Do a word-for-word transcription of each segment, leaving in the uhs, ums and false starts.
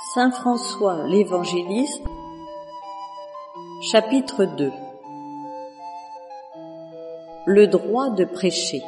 Saint François l'Évangéliste, chapitre deux. Le droit de prêcher.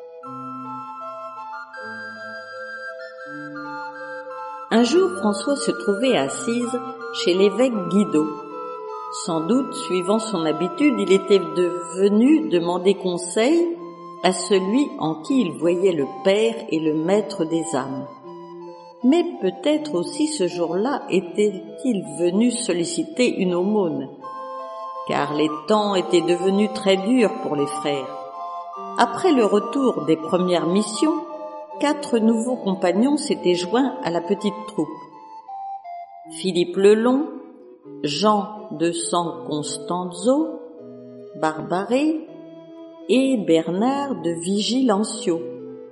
Un jour, François se trouvait à Assise chez l'évêque Guido. Sans doute, suivant son habitude, il était venu demander conseil à celui en qui il voyait le Père et le Maître des âmes. Mais peut-être aussi ce jour-là était-il venu solliciter une aumône, car les temps étaient devenus très durs pour les frères. Après le retour des premières missions, quatre nouveaux compagnons s'étaient joints à la petite troupe. Philippe le Long, Jean de San Constanzo, Barbaré et Bernard de Vigilancio.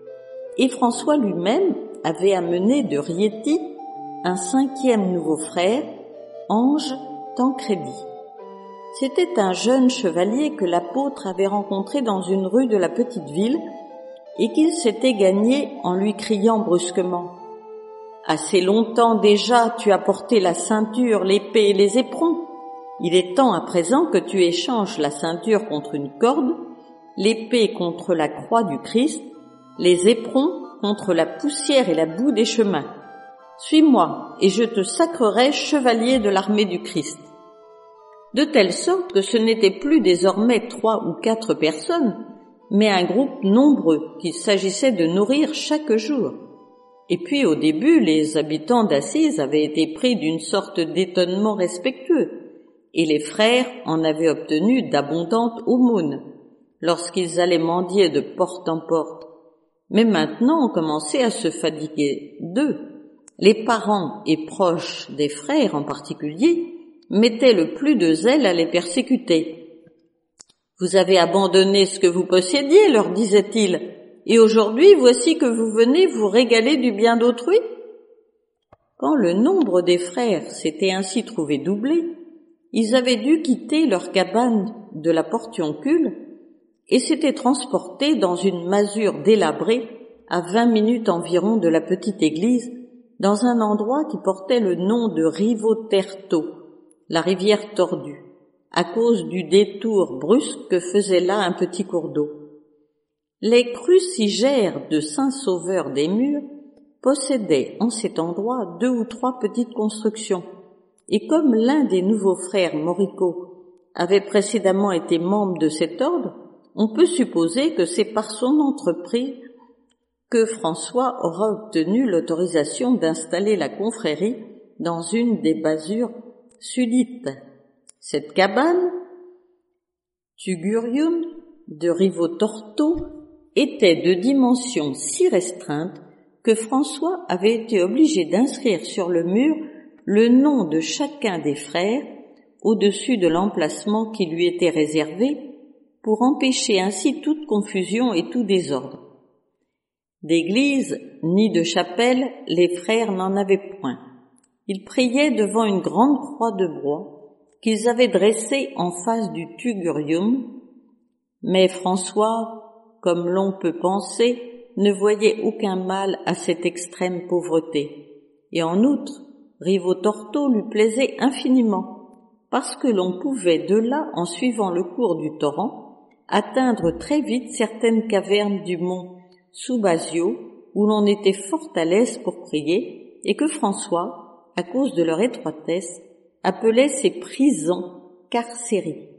Et François lui-même avait amené de Rieti un cinquième nouveau frère, Ange Tancredi. C'était un jeune chevalier que l'apôtre avait rencontré dans une rue de la petite ville et qu'il s'était gagné en lui criant brusquement « Assez longtemps déjà tu as porté la ceinture, l'épée et les éperons. Il est temps à présent que tu échanges la ceinture contre une corde, l'épée contre la croix du Christ, les éperons contre la poussière et la boue des chemins. Suis-moi, et je te sacrerai chevalier de l'armée du Christ. » De telle sorte que ce n'était plus désormais trois ou quatre personnes, mais un groupe nombreux qu'il s'agissait de nourrir chaque jour. Et puis au début, les habitants d'Assise avaient été pris d'une sorte d'étonnement respectueux, et les frères en avaient obtenu d'abondantes aumônes, lorsqu'ils allaient mendier de porte en porte. Mais maintenant on commençait à se fatiguer d'eux. Les parents et proches des frères en particulier mettaient le plus de zèle à les persécuter. « Vous avez abandonné ce que vous possédiez, leur disait-il, et aujourd'hui voici que vous venez vous régaler du bien d'autrui ?» Quand le nombre des frères s'était ainsi trouvé doublé, ils avaient dû quitter leur cabane de la Portiuncule et s'étaient transportés dans une masure délabrée à vingt minutes environ de la petite église, dans un endroit qui portait le nom de Rivoterto, la rivière tordue, à cause du détour brusque que faisait là un petit cours d'eau. Les crucigères de Saint-Sauveur des Murs possédaient en cet endroit deux ou trois petites constructions, et comme l'un des nouveaux frères Morico avait précédemment été membre de cet ordre, on peut supposer que c'est par son entreprise que François aura obtenu l'autorisation d'installer la confrérie dans une des basures sudites. Cette cabane, Tugurium de Rivotorto, était de dimension si restreinte que François avait été obligé d'inscrire sur le mur le nom de chacun des frères au-dessus de l'emplacement qui lui était réservé, pour empêcher ainsi toute confusion et tout désordre. D'église ni de chapelle, les frères n'en avaient point. Ils priaient devant une grande croix de bois qu'ils avaient dressée en face du Tugurium, mais François, comme l'on peut penser, ne voyait aucun mal à cette extrême pauvreté. Et en outre, Rivotorto lui plaisait infiniment, parce que l'on pouvait de là, en suivant le cours du torrent, atteindre très vite certaines cavernes du mont Subasio, où l'on était fort à l'aise pour prier, et que François, à cause de leur étroitesse, appelait ses prisons carcéries.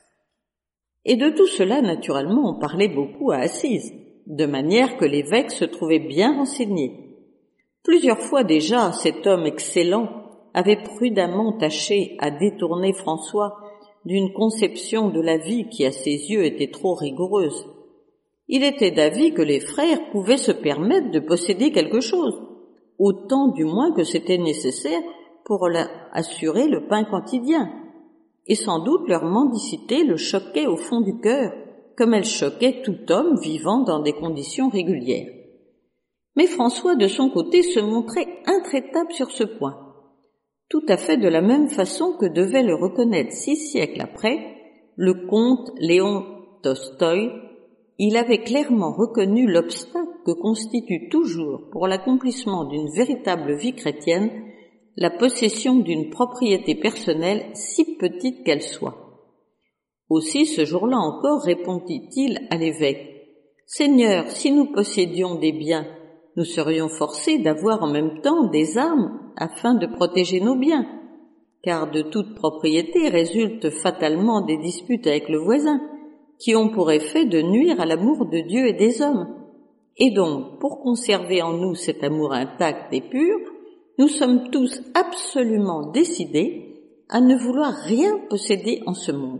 Et de tout cela, naturellement, on parlait beaucoup à Assise, de manière que l'évêque se trouvait bien renseigné. Plusieurs fois déjà, cet homme excellent avait prudemment tâché à détourner François d'une conception de la vie qui, à ses yeux, était trop rigoureuse. Il était d'avis que les frères pouvaient se permettre de posséder quelque chose, autant du moins que c'était nécessaire pour leur assurer le pain quotidien. Et sans doute leur mendicité le choquait au fond du cœur, comme elle choquait tout homme vivant dans des conditions régulières. Mais François, de son côté, se montrait intraitable sur ce point. Tout à fait de la même façon que devait le reconnaître six siècles après le comte Léon Tolstoï. Il avait clairement reconnu l'obstacle que constitue toujours pour l'accomplissement d'une véritable vie chrétienne la possession d'une propriété personnelle si petite qu'elle soit. Aussi, ce jour-là encore, répondit-il à l'évêque, « Seigneur, si nous possédions des biens, nous serions forcés d'avoir en même temps des armes afin de protéger nos biens, car de toute propriété résultent fatalement des disputes avec le voisin, qui ont pour effet de nuire à l'amour de Dieu et des hommes. Et donc, pour conserver en nous cet amour intact et pur, nous sommes tous absolument décidés à ne vouloir rien posséder en ce monde. »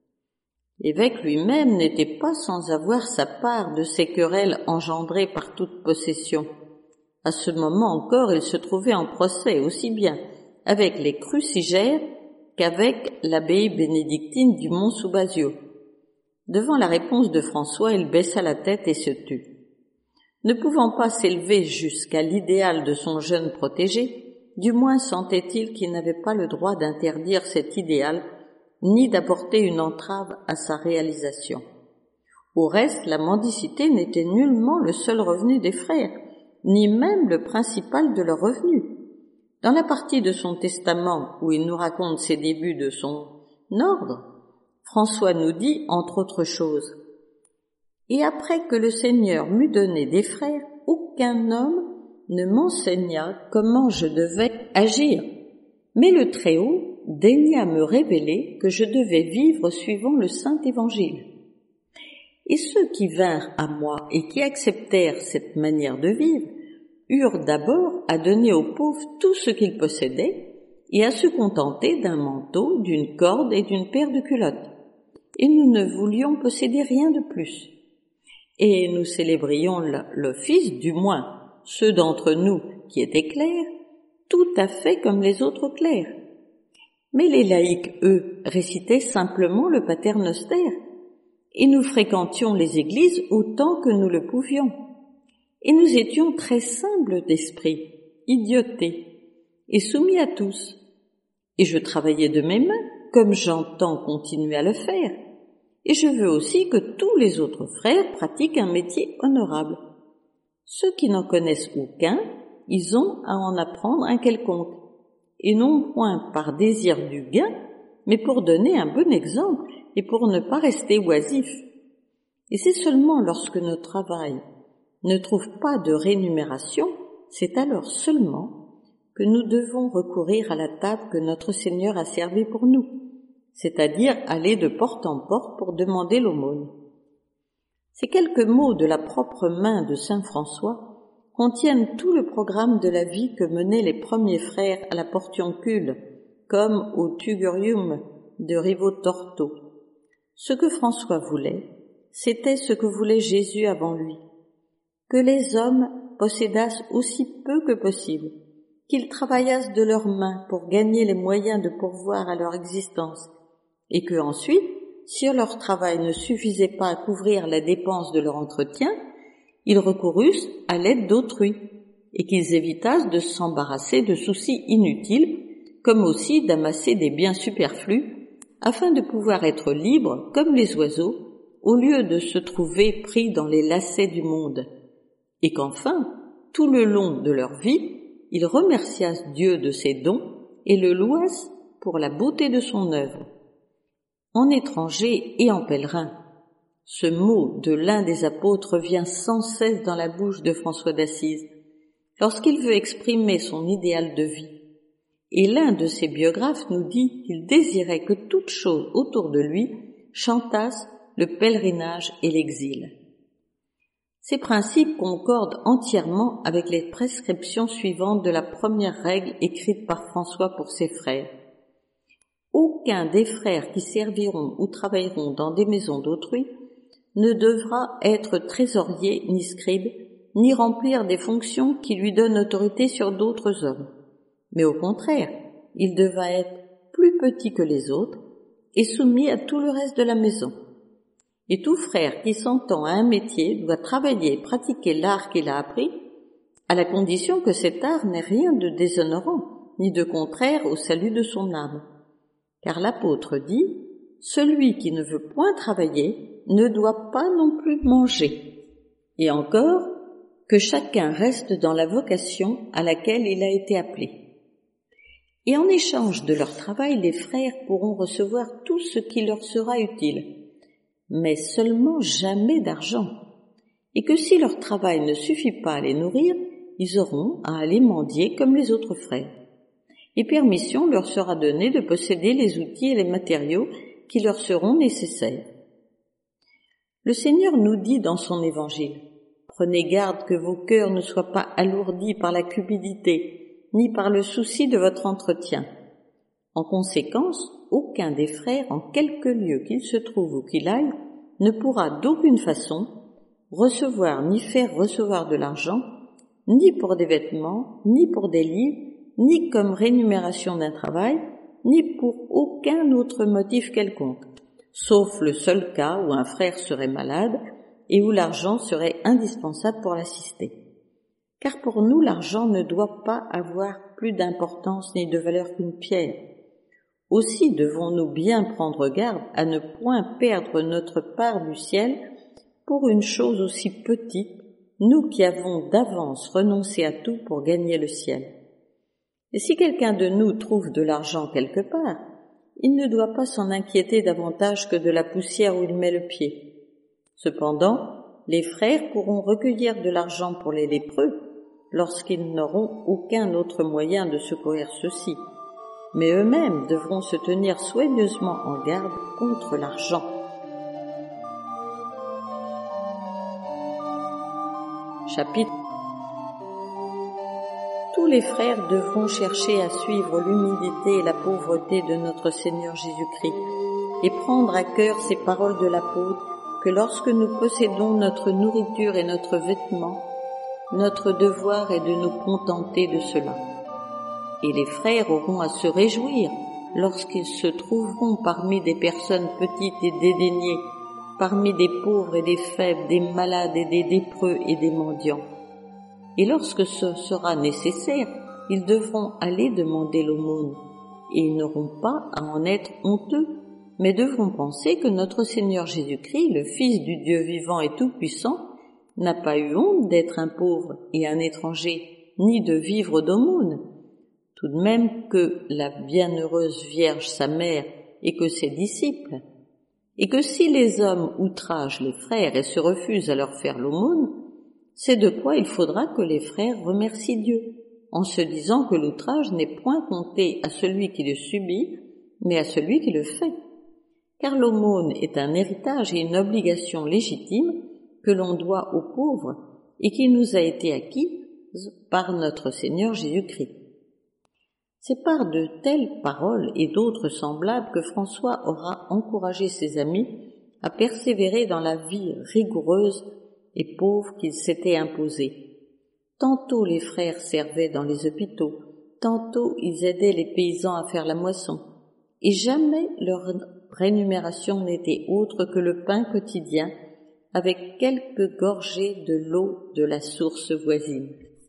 L'évêque lui-même n'était pas sans avoir sa part de ces querelles engendrées par toute possession. À ce moment encore, il se trouvait en procès aussi bien avec les crucigères qu'avec l'abbaye bénédictine du Mont-sous-Bazio. Devant la réponse de François, il baissa la tête et se tut. Ne pouvant pas s'élever jusqu'à l'idéal de son jeune protégé, du moins sentait-il qu'il n'avait pas le droit d'interdire cet idéal, ni d'apporter une entrave à sa réalisation. Au reste, la mendicité n'était nullement le seul revenu des frères, ni même le principal de leurs revenus. Dans la partie de son testament où il nous raconte ses débuts de son ordre, François nous dit, entre autres choses, « Et après que le Seigneur m'eut donné des frères, aucun homme ne m'enseigna comment je devais agir. Mais le Très-Haut daigna me révéler que je devais vivre suivant le Saint Évangile. Et ceux qui vinrent à moi et qui acceptèrent cette manière de vivre eurent d'abord à donner aux pauvres tout ce qu'ils possédaient et à se contenter d'un manteau, d'une corde et d'une paire de culottes. Et nous ne voulions posséder rien de plus. Et nous célébrions l'office, du moins ceux d'entre nous qui étaient clercs, tout à fait comme les autres clercs. Mais les laïcs, eux, récitaient simplement le Pater Noster, et nous fréquentions les églises autant que nous le pouvions. Et nous étions très simples d'esprit, idiotés, et soumis à tous. Et je travaillais de mes mains, comme j'entends continuer à le faire. Et je veux aussi que tous les autres frères pratiquent un métier honorable. Ceux qui n'en connaissent aucun, ils ont à en apprendre un quelconque, et non point par désir du gain, mais pour donner un bon exemple et pour ne pas rester oisifs. Et c'est seulement lorsque notre travail ne trouve pas de rémunération, c'est alors seulement que nous devons recourir à la table que notre Seigneur a servie pour nous, c'est-à-dire aller de porte en porte pour demander l'aumône. Ces quelques mots de la propre main de saint François contiennent tout le programme de la vie que menaient les premiers frères à la Portiuncule, comme au Tugurium de Rivotorto. Ce que François voulait, c'était ce que voulait Jésus avant lui, que les hommes possédassent aussi peu que possible, qu'ils travaillassent de leurs mains pour gagner les moyens de pourvoir à leur existence, et que ensuite, si leur travail ne suffisait pas à couvrir la dépense de leur entretien, ils recourussent à l'aide d'autrui, et qu'ils évitassent de s'embarrasser de soucis inutiles, comme aussi d'amasser des biens superflus, afin de pouvoir être libres comme les oiseaux, au lieu de se trouver pris dans les lacets du monde, et qu'enfin, tout le long de leur vie, ils remerciassent Dieu de ses dons et le louassent pour la beauté de son œuvre. En étranger et en pèlerin, ce mot de l'un des apôtres vient sans cesse dans la bouche de François d'Assise, lorsqu'il veut exprimer son idéal de vie. Et l'un de ses biographes nous dit qu'il désirait que toute chose autour de lui chantasse le pèlerinage et l'exil. Ces principes concordent entièrement avec les prescriptions suivantes de la première règle écrite par François pour ses frères. Aucun des frères qui serviront ou travailleront dans des maisons d'autrui ne devra être trésorier ni scribe, ni remplir des fonctions qui lui donnent autorité sur d'autres hommes. Mais au contraire, il devra être plus petit que les autres et soumis à tout le reste de la maison. Et tout frère qui s'entend à un métier doit travailler et pratiquer l'art qu'il a appris, à la condition que cet art n'ait rien de déshonorant, ni de contraire au salut de son âme. Car l'apôtre dit, « Celui qui ne veut point travailler ne doit pas non plus manger. » Et encore, que chacun reste dans la vocation à laquelle il a été appelé. Et en échange de leur travail, les frères pourront recevoir tout ce qui leur sera utile, mais seulement jamais d'argent. Et que si leur travail ne suffit pas à les nourrir, ils auront à aller mendier comme les autres frères. Et permission leur sera donnée de posséder les outils et les matériaux qui leur seront nécessaires. Le Seigneur nous dit dans son évangile: « Prenez garde que vos cœurs ne soient pas alourdis par la cupidité, ni par le souci de votre entretien. » En conséquence, aucun des frères, en quelque lieu qu'il se trouve ou qu'il aille, ne pourra d'aucune façon recevoir ni faire recevoir de l'argent, ni pour des vêtements, ni pour des livres, ni comme rémunération d'un travail, ni pour aucun autre motif quelconque, sauf le seul cas où un frère serait malade et où l'argent serait indispensable pour l'assister. Car pour nous, l'argent ne doit pas avoir plus d'importance ni de valeur qu'une pierre. Aussi devons-nous bien prendre garde à ne point perdre notre part du ciel pour une chose aussi petite, nous qui avons d'avance renoncé à tout pour gagner le ciel. Et si quelqu'un de nous trouve de l'argent quelque part, il ne doit pas s'en inquiéter davantage que de la poussière où il met le pied. Cependant, les frères pourront recueillir de l'argent pour les lépreux lorsqu'ils n'auront aucun autre moyen de secourir ceux-ci, mais eux-mêmes devront se tenir soigneusement en garde contre l'argent. Chapitre Tous les frères devront chercher à suivre l'humilité et la pauvreté de notre Seigneur Jésus-Christ et prendre à cœur ces paroles de l'apôtre que lorsque nous possédons notre nourriture et notre vêtement, notre devoir est de nous contenter de cela. Et les frères auront à se réjouir lorsqu'ils se trouveront parmi des personnes petites et dédaignées, parmi des pauvres et des faibles, des malades et des lépreux et des mendiants. Et lorsque ce sera nécessaire, ils devront aller demander l'aumône, et ils n'auront pas à en être honteux, mais devront penser que notre Seigneur Jésus-Christ, le Fils du Dieu vivant et tout-puissant, n'a pas eu honte d'être un pauvre et un étranger, ni de vivre d'aumône. Tout de même que la bienheureuse Vierge sa mère et que ses disciples, et que si les hommes outragent les frères et se refusent à leur faire l'aumône, c'est de quoi il faudra que les frères remercient Dieu, en se disant que l'outrage n'est point compté à celui qui le subit, mais à celui qui le fait. Car l'aumône est un héritage et une obligation légitime que l'on doit aux pauvres et qui nous a été acquise par notre Seigneur Jésus-Christ. C'est par de telles paroles et d'autres semblables que François aura encouragé ses amis à persévérer dans la vie rigoureuse et pauvre qu'il s'était imposée. Tantôt les frères servaient dans les hôpitaux, tantôt ils aidaient les paysans à faire la moisson, et jamais leur rémunération n'était autre que le pain quotidien avec quelques gorgées de l'eau de la source voisine.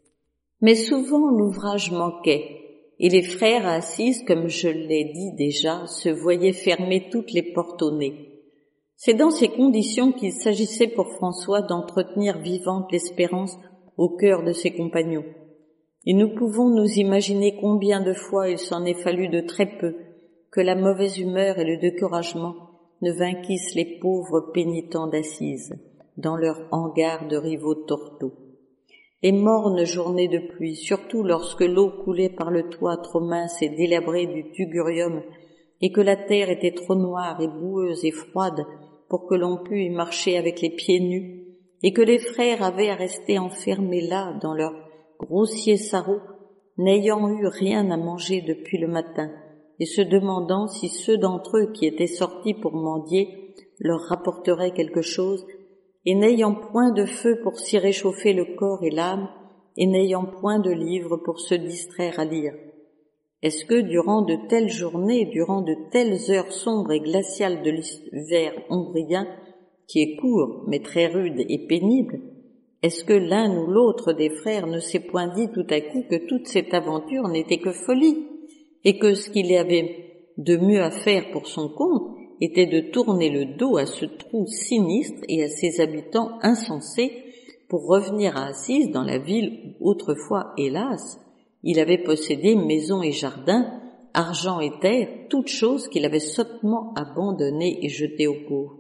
Mais souvent l'ouvrage manquait, et les frères à Assise, comme je l'ai dit déjà, se voyaient fermer toutes les portes au nez. C'est dans ces conditions qu'il s'agissait pour François d'entretenir vivante l'espérance au cœur de ses compagnons. Et nous pouvons nous imaginer combien de fois il s'en est fallu de très peu que la mauvaise humeur et le découragement ne vainquissent les pauvres pénitents d'Assise dans leur hangar de rivaux tortaux. Les mornes journées de pluie, surtout lorsque l'eau coulait par le toit trop mince et délabré du tugurium et que la terre était trop noire et boueuse et froide pour que l'on pût y marcher avec les pieds nus, et que les frères avaient à rester enfermés là dans leurs grossiers sarraux, n'ayant eu rien à manger depuis le matin, et se demandant si ceux d'entre eux qui étaient sortis pour mendier leur rapporteraient quelque chose, et n'ayant point de feu pour s'y réchauffer le corps et l'âme, et n'ayant point de livre pour se distraire à lire. Est-ce que durant de telles journées, durant de telles heures sombres et glaciales de l'hiver ombrien, qui est court mais très rude et pénible, est-ce que l'un ou l'autre des frères ne s'est point dit tout à coup que toute cette aventure n'était que folie, et que ce qu'il avait de mieux à faire pour son compte était de tourner le dos à ce trou sinistre et à ses habitants insensés pour revenir à Assise dans la ville où autrefois, hélas, il avait possédé maison et jardin argent et terre, toutes choses qu'il avait sottement abandonnées et jetées aux pauvres.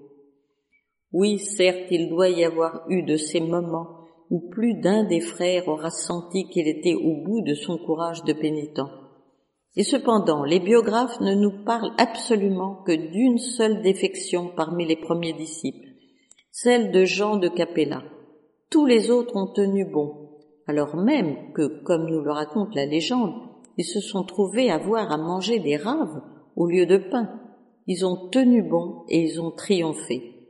Oui, certes, il doit y avoir eu de ces moments où plus d'un des frères aura senti qu'il était au bout de son courage de pénitent. Et cependant, les biographes ne nous parlent absolument que d'une seule défection parmi les premiers disciples, celle de Jean de Capella. Tous les autres ont tenu bon, alors même que, comme nous le raconte la légende, ils se sont trouvés avoir à manger des raves au lieu de pain. Ils ont tenu bon et ils ont triomphé.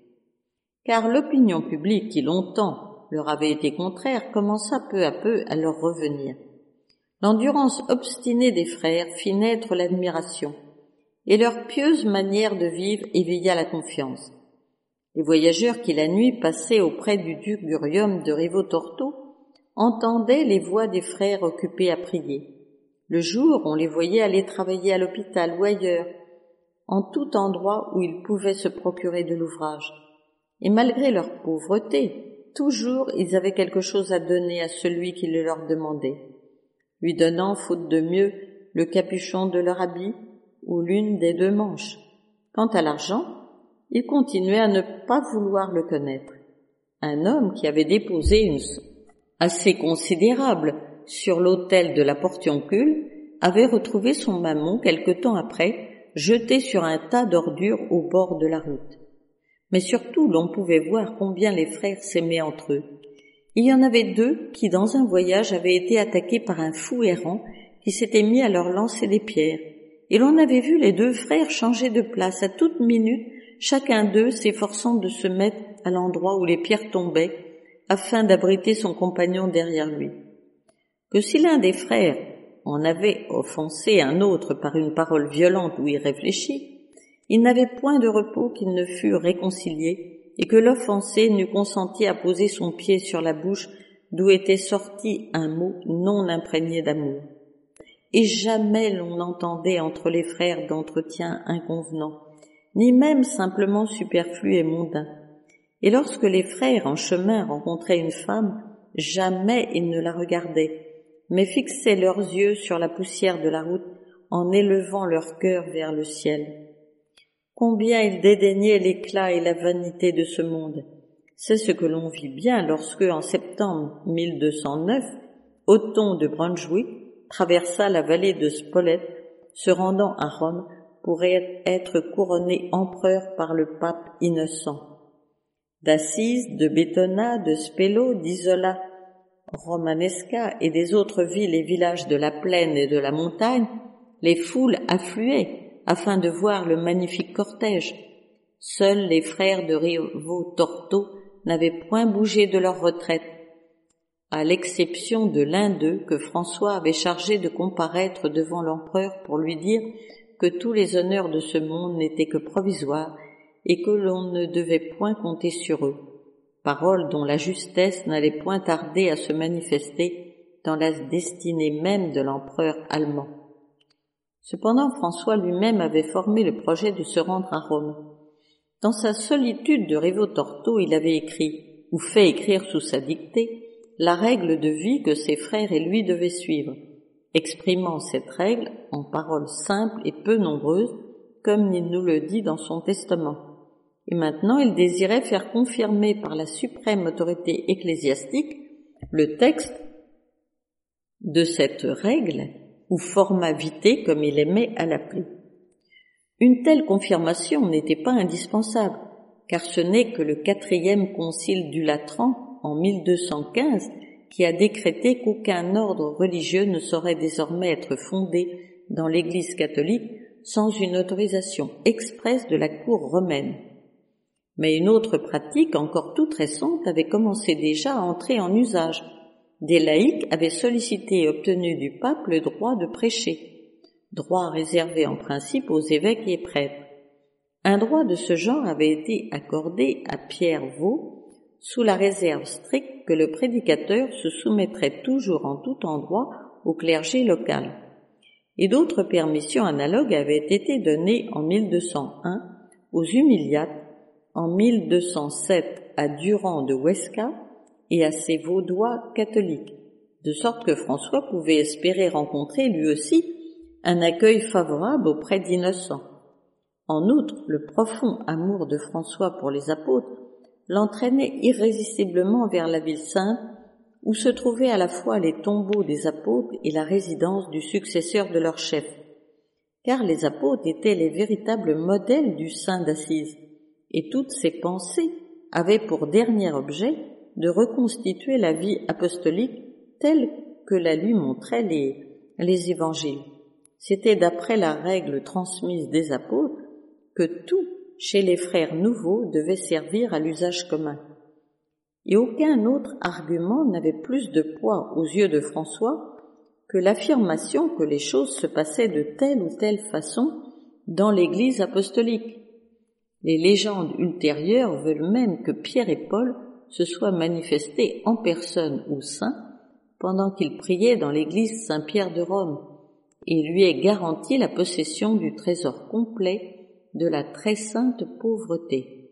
Car l'opinion publique, qui longtemps leur avait été contraire, commença peu à peu à leur revenir. L'endurance obstinée des frères fit naître l'admiration, et leur pieuse manière de vivre éveilla la confiance. Les voyageurs qui la nuit passaient auprès du duc Gurium de Rivotorto entendaient les voix des frères occupés à prier. Le jour, on les voyait aller travailler à l'hôpital ou ailleurs, en tout endroit où ils pouvaient se procurer de l'ouvrage. Et malgré leur pauvreté, toujours ils avaient quelque chose à donner à celui qui le leur demandait, lui donnant, faute de mieux, le capuchon de leur habit ou l'une des deux manches. Quant à l'argent, ils continuaient à ne pas vouloir le connaître. Un homme qui avait déposé une somme assez considérable sur l'autel de la Portiuncule avait retrouvé son mammon quelque temps après, jeté sur un tas d'ordures au bord de la route. Mais surtout, l'on pouvait voir combien les frères s'aimaient entre eux. Il y en avait deux qui, dans un voyage, avaient été attaqués par un fou errant qui s'était mis à leur lancer des pierres. Et l'on avait vu les deux frères changer de place à toute minute, chacun d'eux s'efforçant de se mettre à l'endroit où les pierres tombaient, afin d'abriter son compagnon derrière lui. Que si l'un des frères en avait offensé un autre par une parole violente ou irréfléchie, il n'avait point de repos qu'il ne fût réconcilié et que l'offensé n'eût consenti à poser son pied sur la bouche d'où était sorti un mot non imprégné d'amour. Et jamais l'on n'entendait entre les frères d'entretien inconvenant, ni même simplement superflu et mondain. Et lorsque les frères en chemin rencontraient une femme, jamais ils ne la regardaient, mais fixaient leurs yeux sur la poussière de la route en élevant leur cœur vers le ciel. Combien ils dédaignaient l'éclat et la vanité de ce monde. C'est ce que l'on vit bien lorsque, en septembre mille deux cent neuf, Othon de Brunswick traversa la vallée de Spolète, se rendant à Rome pour être couronné empereur par le pape Innocent. D'Assise, de Bétona, de Spello, d'Isola Romanesca et des autres villes et villages de la plaine et de la montagne, les foules affluaient afin de voir le magnifique cortège. Seuls les frères de Rivotorto n'avaient point bougé de leur retraite, à l'exception de l'un d'eux que François avait chargé de comparaître devant l'empereur pour lui dire que tous les honneurs de ce monde n'étaient que provisoires et que l'on ne devait point compter sur eux, paroles dont la justesse n'allait point tarder à se manifester dans la destinée même de l'empereur allemand. Cependant, François lui-même avait formé le projet de se rendre à Rome. Dans sa solitude de Rivotorto, il avait écrit, ou fait écrire sous sa dictée, la règle de vie que ses frères et lui devaient suivre, exprimant cette règle en paroles simples et peu nombreuses, comme il nous le dit dans son testament. Et maintenant, il désirait faire confirmer par la suprême autorité ecclésiastique le texte de cette règle, ou format vitae comme il aimait à l'appeler. Une telle confirmation n'était pas indispensable, car ce n'est que le quatrième concile du Latran, en mille deux cent quinze, qui a décrété qu'aucun ordre religieux ne saurait désormais être fondé dans l'Église catholique sans une autorisation expresse de la cour romaine. Mais une autre pratique, encore toute récente, avait commencé déjà à entrer en usage. Des laïcs avaient sollicité et obtenu du pape le droit de prêcher, droit réservé en principe aux évêques et prêtres. Un droit de ce genre avait été accordé à Pierre Vaux, sous la réserve stricte que le prédicateur se soumettrait toujours en tout endroit au clergé local. Et d'autres permissions analogues avaient été données en mille deux cent un aux humiliates, en mille deux cent sept à Durand de Huesca et à ses Vaudois catholiques, de sorte que François pouvait espérer rencontrer lui aussi un accueil favorable auprès d'innocents. En outre, le profond amour de François pour les apôtres l'entraînait irrésistiblement vers la ville sainte, où se trouvaient à la fois les tombeaux des apôtres et la résidence du successeur de leur chef, car les apôtres étaient les véritables modèles du saint d'Assise, et toutes ses pensées avaient pour dernier objet de reconstituer la vie apostolique telle que la lui montraient les, les évangiles. C'était d'après la règle transmise des apôtres que tout chez les frères nouveaux devait servir à l'usage commun. Et aucun autre argument n'avait plus de poids aux yeux de François que l'affirmation que les choses se passaient de telle ou telle façon dans l'Église apostolique. Les légendes ultérieures veulent même que Pierre et Paul se soient manifestés en personne au saint pendant qu'ils priaient dans l'église Saint-Pierre de Rome et lui aient garanti la possession du trésor complet de la très sainte pauvreté.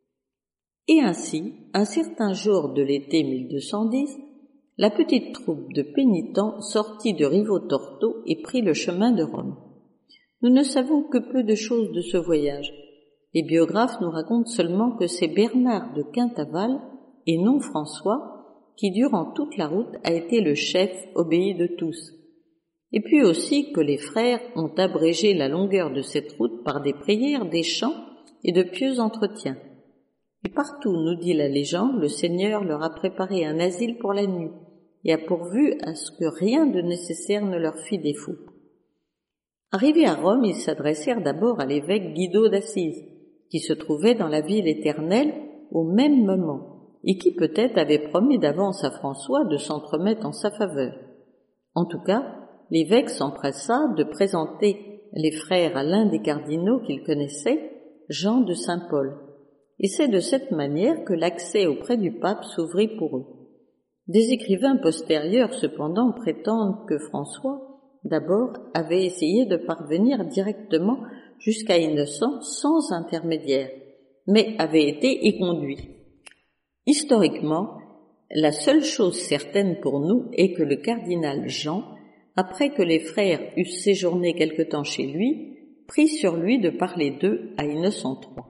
Et ainsi, un certain jour de l'été mille deux cent dix, la petite troupe de pénitents sortit de Rivo-Torto et prit le chemin de Rome. Nous ne savons que peu de choses de ce voyage. Les biographes nous racontent seulement que c'est Bernard de Quintaval, et non François, qui durant toute la route a été le chef obéi de tous. Et puis aussi que les frères ont abrégé la longueur de cette route par des prières, des chants et de pieux entretiens. Et partout, nous dit la légende, le Seigneur leur a préparé un asile pour la nuit et a pourvu à ce que rien de nécessaire ne leur fît défaut. Arrivés à Rome, ils s'adressèrent d'abord à l'évêque Guido d'Assise, qui se trouvait dans la ville éternelle au même moment, et qui peut-être avait promis d'avance à François de s'entremettre en sa faveur. En tout cas, l'évêque s'empressa de présenter les frères à l'un des cardinaux qu'il connaissait, Jean de Saint-Paul, et c'est de cette manière que l'accès auprès du pape s'ouvrit pour eux. Des écrivains postérieurs, cependant, prétendent que François, d'abord, avait essayé de parvenir directement jusqu'à Innocent sans intermédiaire, mais avait été éconduit. Historiquement, la seule chose certaine pour nous est que le cardinal Jean, après que les frères eussent séjourné quelque temps chez lui, prit sur lui de parler d'eux à Innocent trois.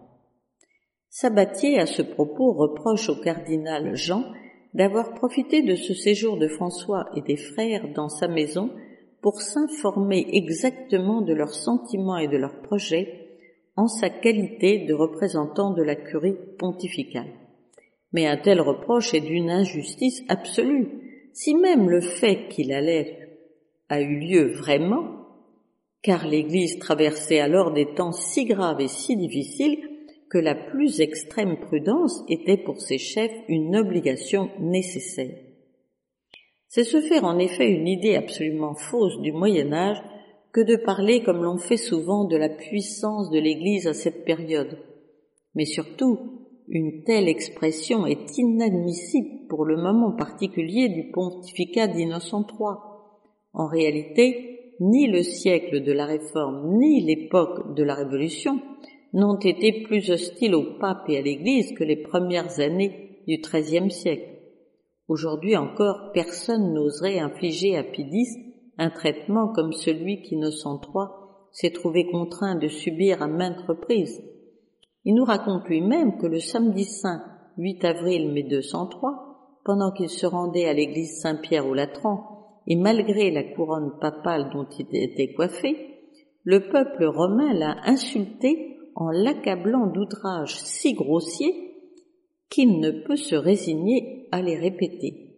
Sabatier, à ce propos, reproche au cardinal Jean d'avoir profité de ce séjour de François et des frères dans sa maison pour s'informer exactement de leurs sentiments et de leurs projets en sa qualité de représentant de la curie pontificale. Mais un tel reproche est d'une injustice absolue, si même le fait qu'il allait a eu lieu vraiment, car l'Église traversait alors des temps si graves et si difficiles que la plus extrême prudence était pour ses chefs une obligation nécessaire. C'est se faire en effet une idée absolument fausse du Moyen-Âge que de parler, comme l'on fait souvent, de la puissance de l'Église à cette période. Mais surtout, une telle expression est inadmissible pour le moment particulier du pontificat d'Innocent trois. En réalité, ni le siècle de la Réforme, ni l'époque de la Révolution n'ont été plus hostiles au pape et à l'Église que les premières années du treizième siècle. Aujourd'hui encore, personne n'oserait infliger à Pie X un traitement comme celui qu'Innocent trois s'est trouvé contraint de subir à maintes reprises. Il nous raconte lui-même que le samedi saint huit avril mille deux cent trois, pendant qu'il se rendait à l'église Saint-Pierre au Latran, et malgré la couronne papale dont il était coiffé, le peuple romain l'a insulté en l'accablant d'outrages si grossiers qu'il ne peut se résigner à les répéter.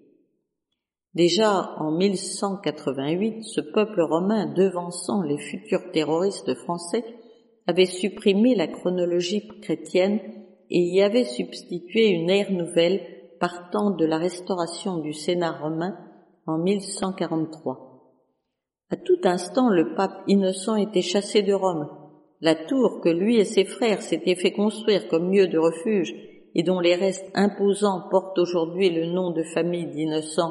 Déjà en mille cent quatre-vingt-huit, ce peuple romain, devançant les futurs terroristes français, avait supprimé la chronologie chrétienne et y avait substitué une ère nouvelle partant de la restauration du Sénat romain en mille cent quarante-trois. À tout instant, le pape Innocent était chassé de Rome. La tour que lui et ses frères s'étaient fait construire comme lieu de refuge et dont les restes imposants portent aujourd'hui le nom de famille d'Innocent,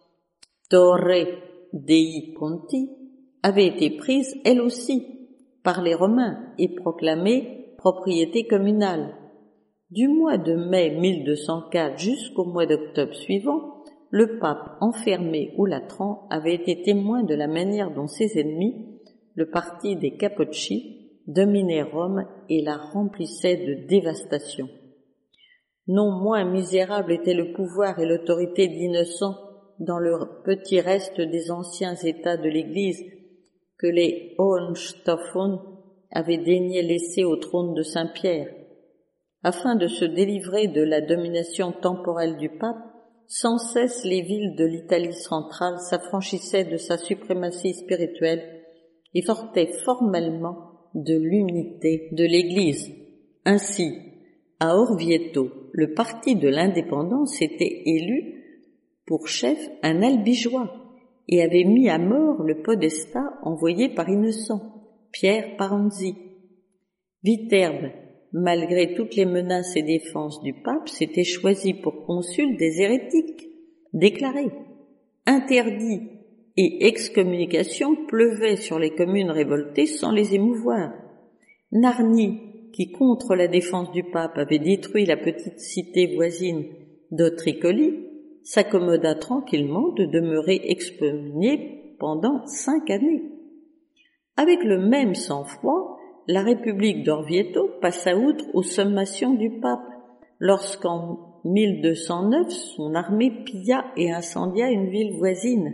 Torre dei Ponti, avait été prise, elle aussi, par les Romains et proclamée propriété communale. Du mois de mai mille deux cent quatre jusqu'au mois d'octobre suivant, le pape enfermé au Latran avait été témoin de la manière dont ses ennemis, le parti des Capocci dominait Rome et la remplissait de dévastation. Non moins misérable était le pouvoir et l'autorité d'Innocent dans le petit reste des anciens États de l'Église que les Hohenstaufen avaient daigné laisser au trône de Saint-Pierre. Afin de se délivrer de la domination temporelle du pape, sans cesse les villes de l'Italie centrale s'affranchissaient de sa suprématie spirituelle et sortaient formellement de l'unité de l'Église. Ainsi, à Orvieto, le parti de l'indépendance était élu pour chef un albigeois et avait mis à mort le podestat envoyé par Innocent, Pierre Parenzi. Viterbe, malgré toutes les menaces et défenses du pape, s'était choisi pour consul des hérétiques, déclarés. Interdits et excommunications pleuvaient sur les communes révoltées sans les émouvoir. Narni, qui contre la défense du pape avait détruit la petite cité voisine d'Otricoli, s'accommoda tranquillement de demeurer excommunié pendant cinq années. Avec le même sang-froid, la République d'Orvieto passa outre aux sommations du pape lorsqu'en mille deux cent neuf son armée pilla et incendia une ville voisine,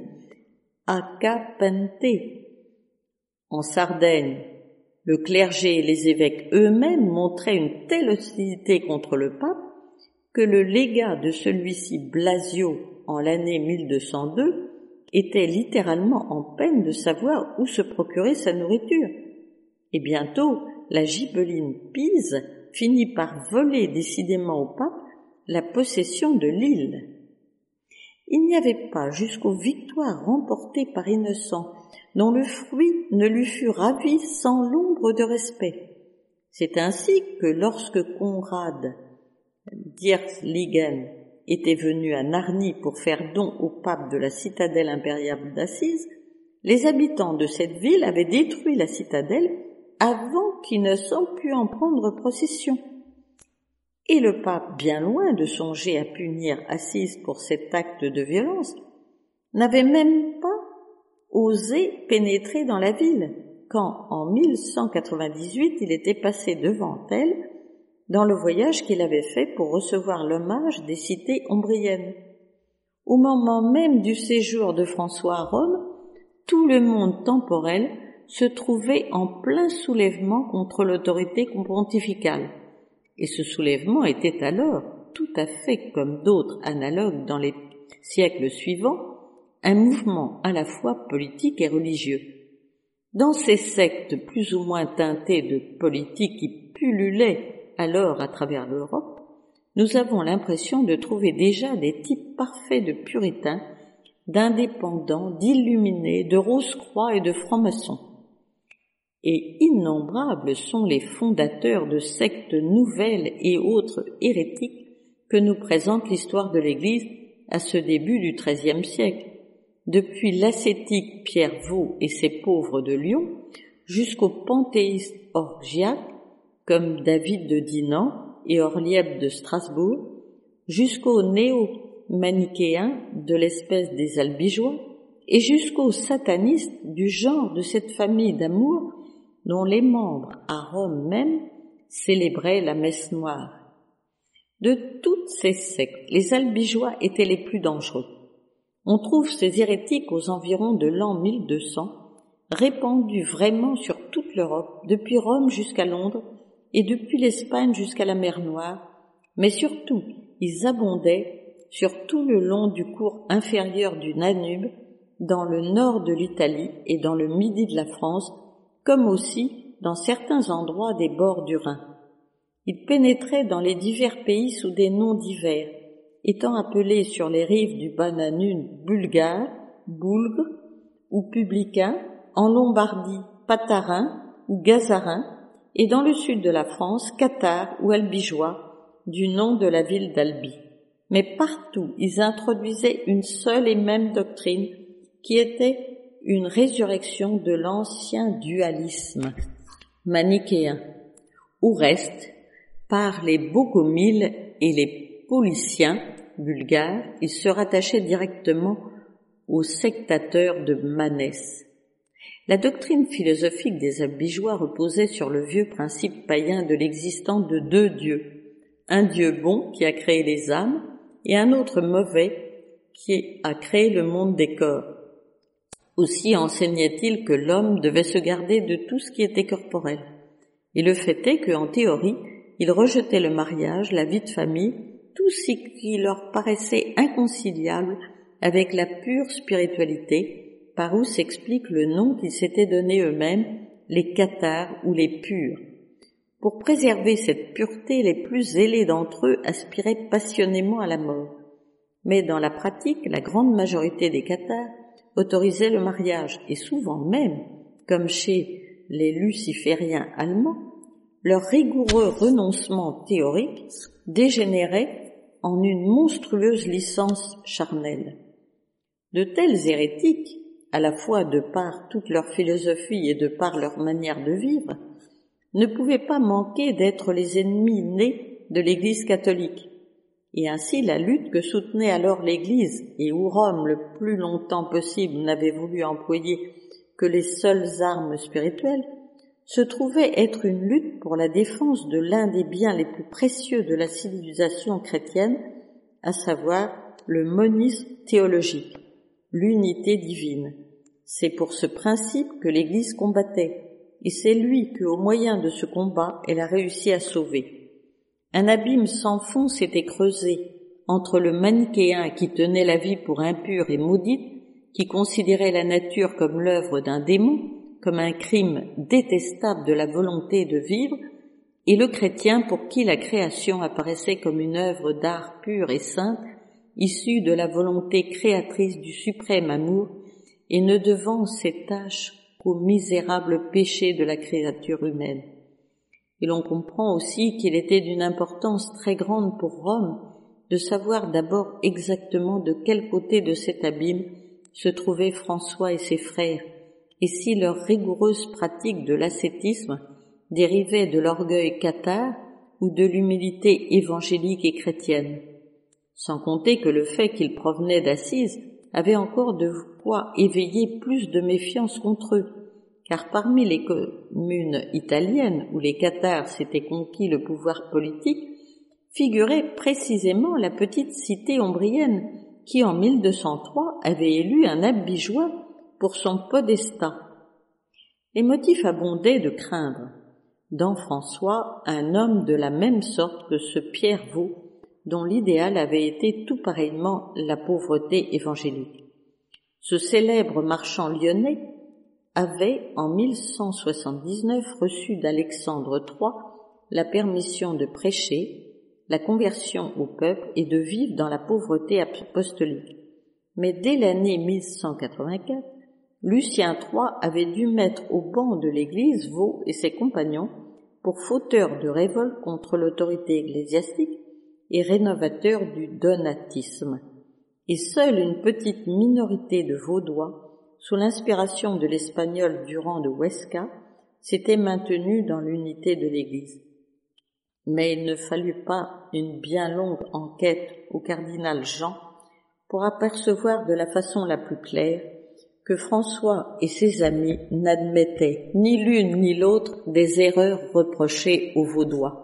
Acapente. En Sardaigne, le clergé et les évêques eux-mêmes montraient une telle hostilité contre le pape que le légat de celui-ci, Blasio, en l'année mille deux cent deux, était littéralement en peine de savoir où se procurer sa nourriture. Et bientôt, la Ghibelline Pise finit par voler décidément au pape la possession de l'île. Il n'y avait pas, jusqu'aux victoires remportées par Innocent, dont le fruit ne lui fut ravi sans l'ombre de respect. C'est ainsi que lorsque Conrad d'Irslingen était venu à Narni pour faire don au pape de la citadelle impériale d'Assise, les habitants de cette ville avaient détruit la citadelle avant qu'Innocent pût en prendre possession. Et le pape, bien loin de songer à punir Assise pour cet acte de violence, n'avait même pas osé pénétrer dans la ville, quand, en mille cent quatre-vingt-dix-huit, il était passé devant elle dans le voyage qu'il avait fait pour recevoir l'hommage des cités ombriennes. Au moment même du séjour de François à Rome, tout le monde temporel se trouvait en plein soulèvement contre l'autorité pontificale. Et ce soulèvement était alors, tout à fait comme d'autres analogues dans les siècles suivants, un mouvement à la fois politique et religieux. Dans ces sectes plus ou moins teintées de politique qui pullulaient alors à travers l'Europe, nous avons l'impression de trouver déjà des types parfaits de puritains, d'indépendants, d'illuminés, de rose-croix et de francs-maçons. Et innombrables sont les fondateurs de sectes nouvelles et autres hérétiques que nous présente l'histoire de l'Église à ce début du treizième siècle, depuis l'ascétique Pierre Vaux et ses pauvres de Lyon, jusqu'aux panthéistes orgiaques comme David de Dinan et Orlieb de Strasbourg, jusqu'aux néo-manichéens de l'espèce des albigeois et jusqu'aux satanistes du genre de cette famille d'amour dont les membres à Rome même célébraient la messe noire. De toutes ces sectes, les albigeois étaient les plus dangereux. On trouve ces hérétiques aux environs de l'an mille deux cents, répandus vraiment sur toute l'Europe, depuis Rome jusqu'à Londres, et depuis l'Espagne jusqu'à la mer Noire, mais surtout, ils abondaient sur tout le long du cours inférieur du Danube, dans le nord de l'Italie et dans le midi de la France, comme aussi dans certains endroits des bords du Rhin. Ils pénétraient dans les divers pays sous des noms divers, étant appelés sur les rives du Bas-Danube bulgare, boulgre ou publicain, en Lombardie patarin ou gazarin, et dans le sud de la France, cathare ou albigeois, du nom de la ville d'Albi. Mais partout, ils introduisaient une seule et même doctrine, qui était une résurrection de l'ancien dualisme manichéen. Au reste, par les Bogomiles et les Pauliciens bulgares, ils se rattachaient directement aux sectateurs de Manès. La doctrine philosophique des albigeois reposait sur le vieux principe païen de l'existence de deux dieux, un dieu bon qui a créé les âmes et un autre mauvais qui a créé le monde des corps. Aussi enseignait-il que l'homme devait se garder de tout ce qui était corporel. Et le fait est qu'en théorie, il rejetait le mariage, la vie de famille, tout ce qui leur paraissait inconciliable avec la pure spiritualité, par où s'explique le nom qu'ils s'étaient donné eux-mêmes, les cathares ou les purs. Pour préserver cette pureté, les plus zélés d'entre eux aspiraient passionnément à la mort. Mais dans la pratique, la grande majorité des cathares autorisaient le mariage, et souvent même, comme chez les lucifériens allemands, leur rigoureux renoncement théorique dégénérait en une monstrueuse licence charnelle. De tels hérétiques, à la fois de par toute leur philosophie et de par leur manière de vivre, ne pouvaient pas manquer d'être les ennemis nés de l'Église catholique. Et ainsi la lutte que soutenait alors l'Église, et où Rome le plus longtemps possible n'avait voulu employer que les seules armes spirituelles, se trouvait être une lutte pour la défense de l'un des biens les plus précieux de la civilisation chrétienne, à savoir le monisme théologique, l'unité divine. C'est pour ce principe que l'Église combattait, et c'est lui que, au moyen de ce combat, elle a réussi à sauver. Un abîme sans fond s'était creusé entre le manichéen qui tenait la vie pour impure et maudite, qui considérait la nature comme l'œuvre d'un démon, comme un crime détestable de la volonté de vivre, et le chrétien pour qui la création apparaissait comme une œuvre d'art pure et sainte, issue de la volonté créatrice du suprême amour, et ne devant ses tâches qu'au misérable péché de la créature humaine. Et l'on comprend aussi qu'il était d'une importance très grande pour Rome de savoir d'abord exactement de quel côté de cet abîme se trouvaient François et ses frères, et si leur rigoureuse pratique de l'ascétisme dérivait de l'orgueil cathare ou de l'humilité évangélique et chrétienne. Sans compter que le fait qu'ils provenaient d'Assise avait encore de quoi éveiller plus de méfiance contre eux, car parmi les communes italiennes où les cathares s'étaient conquis le pouvoir politique, figurait précisément la petite cité ombrienne qui, en mille deux cent trois, avait élu un albigeois pour son podestat. Les motifs abondaient de craindre, dans François, un homme de la même sorte que ce Pierre Vaux, dont l'idéal avait été tout pareillement la pauvreté évangélique. Ce célèbre marchand lyonnais avait, en mille cent soixante-dix-neuf, reçu d'Alexandre trois la permission de prêcher, la conversion au peuple et de vivre dans la pauvreté apostolique. Mais dès l'année mille cent quatre-vingt-quatre, Lucien trois avait dû mettre au banc de l'Église Vaux et ses compagnons pour fauteurs de révolte contre l'autorité ecclésiastique et rénovateurs du donatisme. Et seule une petite minorité de Vaudois, sous l'inspiration de l'espagnol Durand de Huesca, s'était maintenue dans l'unité de l'Église. Mais il ne fallut pas une bien longue enquête au cardinal Jean pour apercevoir de la façon la plus claire que François et ses amis n'admettaient ni l'une ni l'autre des erreurs reprochées aux Vaudois.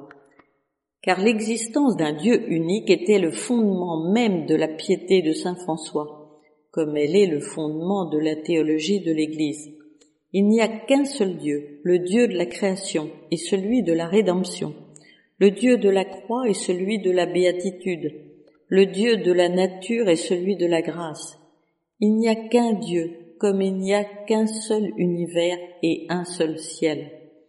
Car l'existence d'un Dieu unique était le fondement même de la piété de saint François, comme elle est le fondement de la théologie de l'Église. Il n'y a qu'un seul Dieu, le Dieu de la création et celui de la rédemption, le Dieu de la croix et celui de la béatitude, le Dieu de la nature et celui de la grâce. Il n'y a qu'un Dieu, comme il n'y a qu'un seul univers et un seul ciel.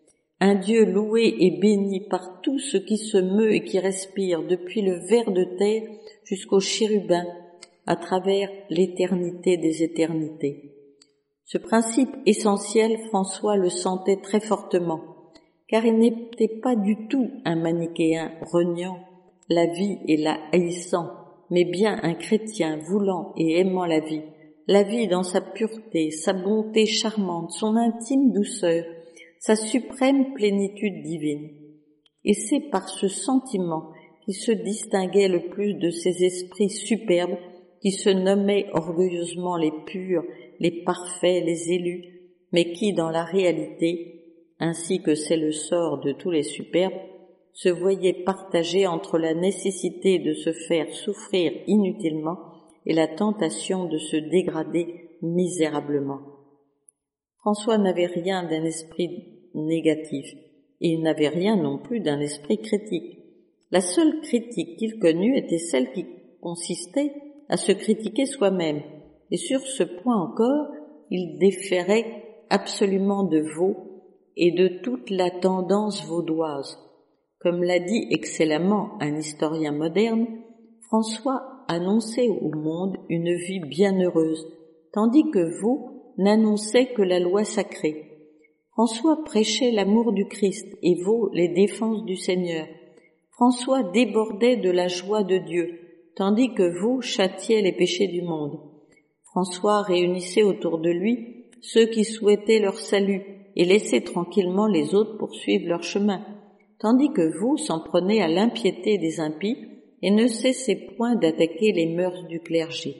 Un Dieu loué et béni par tout ce qui se meut et qui respire, depuis le ver de terre jusqu'au chérubin, à travers l'éternité des éternités. Ce principe essentiel, François le sentait très fortement, car il n'était pas du tout un manichéen reniant la vie et la haïssant, mais bien un chrétien voulant et aimant la vie, la vie dans sa pureté, sa bonté charmante, son intime douceur, sa suprême plénitude divine. Et c'est par ce sentiment qui se distinguait le plus de ces esprits superbes qui se nommaient orgueilleusement les purs, les parfaits, les élus, mais qui, dans la réalité, ainsi que c'est le sort de tous les superbes, se voyait partagé entre la nécessité de se faire souffrir inutilement et la tentation de se dégrader misérablement. François n'avait rien d'un esprit négatif, et il n'avait rien non plus d'un esprit critique. La seule critique qu'il connut était celle qui consistait à se critiquer soi-même, et sur ce point encore, il déférait absolument de Vaud et de toute la tendance vaudoise. Comme l'a dit excellemment un historien moderne, François annonçait au monde une vie bienheureuse, tandis que Vaud n'annonçait que la loi sacrée. François prêchait l'amour du Christ et Vaud les défenses du Seigneur. François débordait de la joie de Dieu, tandis que Vaud châtiait les péchés du monde. François réunissait autour de lui ceux qui souhaitaient leur salut et laissait tranquillement les autres poursuivre leur chemin, tandis que Vaud s'en prenait à l'impiété des impies et ne cessait point d'attaquer les mœurs du clergé.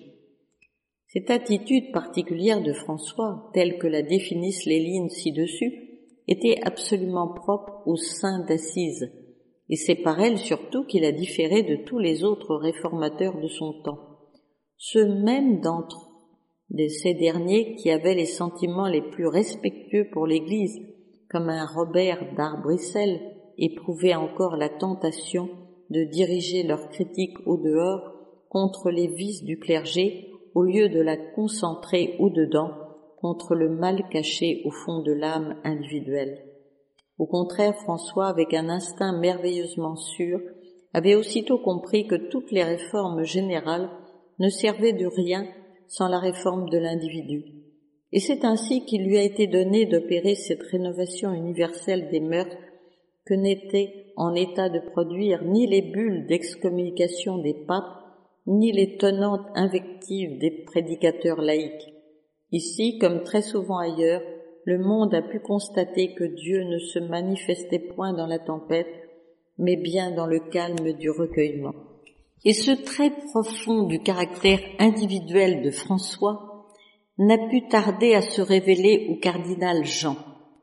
Cette attitude particulière de François, telle que la définissent les lignes ci-dessus, était absolument propre au saint d'Assise, et c'est par elle surtout qu'il a différé de tous les autres réformateurs de son temps. Ceux même d'entre de ces derniers qui avaient les sentiments les plus respectueux pour l'Église, comme un Robert d'Arbrissel, éprouvaient encore la tentation de diriger leur critique au dehors contre les vices du clergé au lieu de la concentrer au-dedans contre le mal caché au fond de l'âme individuelle. Au contraire, François, avec un instinct merveilleusement sûr, avait aussitôt compris que toutes les réformes générales ne servaient de rien sans la réforme de l'individu. Et c'est ainsi qu'il lui a été donné d'opérer cette rénovation universelle des mœurs que n'étaient en état de produire ni les bulles d'excommunication des papes, ni les tonnantes invectives des prédicateurs laïcs. Ici, comme très souvent ailleurs, le monde a pu constater que Dieu ne se manifestait point dans la tempête, mais bien dans le calme du recueillement. Et ce trait profond du caractère individuel de François n'a pu tarder à se révéler au cardinal Jean.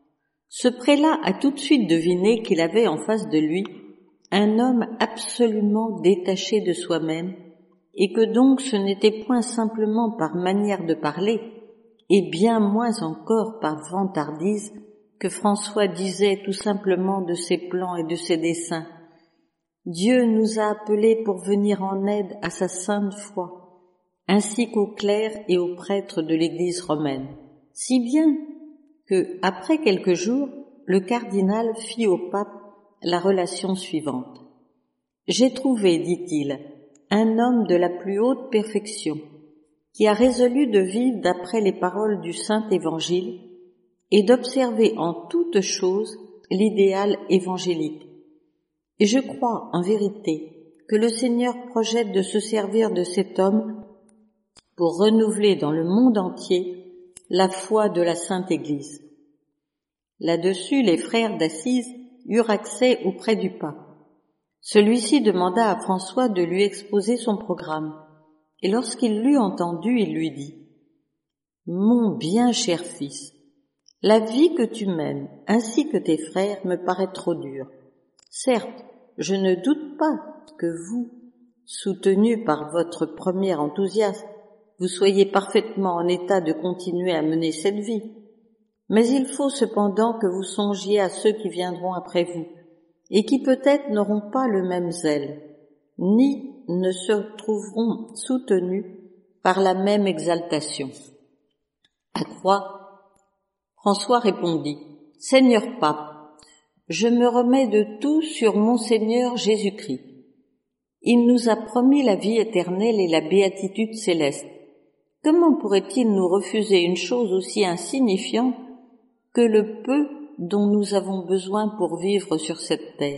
Ce prélat a tout de suite deviné qu'il avait en face de lui un homme absolument détaché de soi-même, et que donc ce n'était point simplement par manière de parler, et bien moins encore par vantardise, que François disait tout simplement de ses plans et de ses desseins. Dieu nous a appelés pour venir en aide à sa sainte foi, ainsi qu'aux clercs et aux prêtres de l'Église romaine. Si bien que, après quelques jours, le cardinal fit au pape la relation suivante. « J'ai trouvé, dit-il, un homme de la plus haute perfection, qui a résolu de vivre d'après les paroles du Saint Évangile et d'observer en toutes choses l'idéal évangélique. Et je crois, en vérité, que le Seigneur projette de se servir de cet homme pour renouveler dans le monde entier la foi de la Sainte Église. » Là-dessus, les frères d'Assise eurent accès auprès du pape. Celui-ci demanda à François de lui exposer son programme, et lorsqu'il l'eut entendu, il lui dit « Mon bien cher fils, la vie que tu mènes, ainsi que tes frères, me paraît trop dure. Certes, je ne doute pas que vous, soutenu par votre premier enthousiasme, vous soyez parfaitement en état de continuer à mener cette vie. Mais il faut cependant que vous songiez à ceux qui viendront après vous, et qui peut-être n'auront pas le même zèle, ni ne se trouveront soutenus par la même exaltation. » À quoi François répondit « Seigneur pape, je me remets de tout sur mon Seigneur Jésus-Christ. Il nous a promis la vie éternelle et la béatitude céleste. Comment pourrait-il nous refuser une chose aussi insignifiante que le peu dont nous avons besoin pour vivre sur cette terre ?»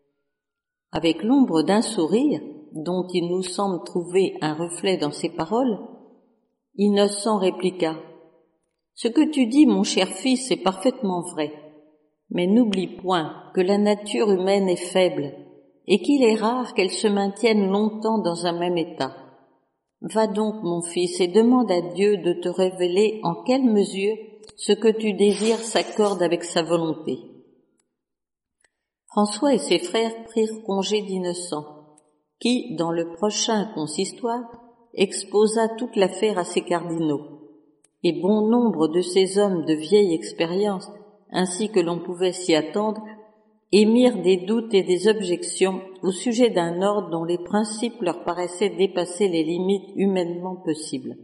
Avec l'ombre d'un sourire, dont il nous semble trouver un reflet dans ses paroles, Innocent répliqua « Ce que tu dis, mon cher fils, est parfaitement vrai, mais n'oublie point que la nature humaine est faible et qu'il est rare qu'elle se maintienne longtemps dans un même état. Va donc, mon fils, et demande à Dieu de te révéler en quelle mesure ce que tu désires s'accorde avec sa volonté. François et ses frères prirent congé d'Innocent, qui, dans le prochain consistoire, exposa toute l'affaire à ses cardinaux, et bon nombre de ces hommes de vieille expérience, ainsi que l'on pouvait s'y attendre, émirent des doutes et des objections au sujet d'un ordre dont les principes leur paraissaient dépasser les limites humainement possibles.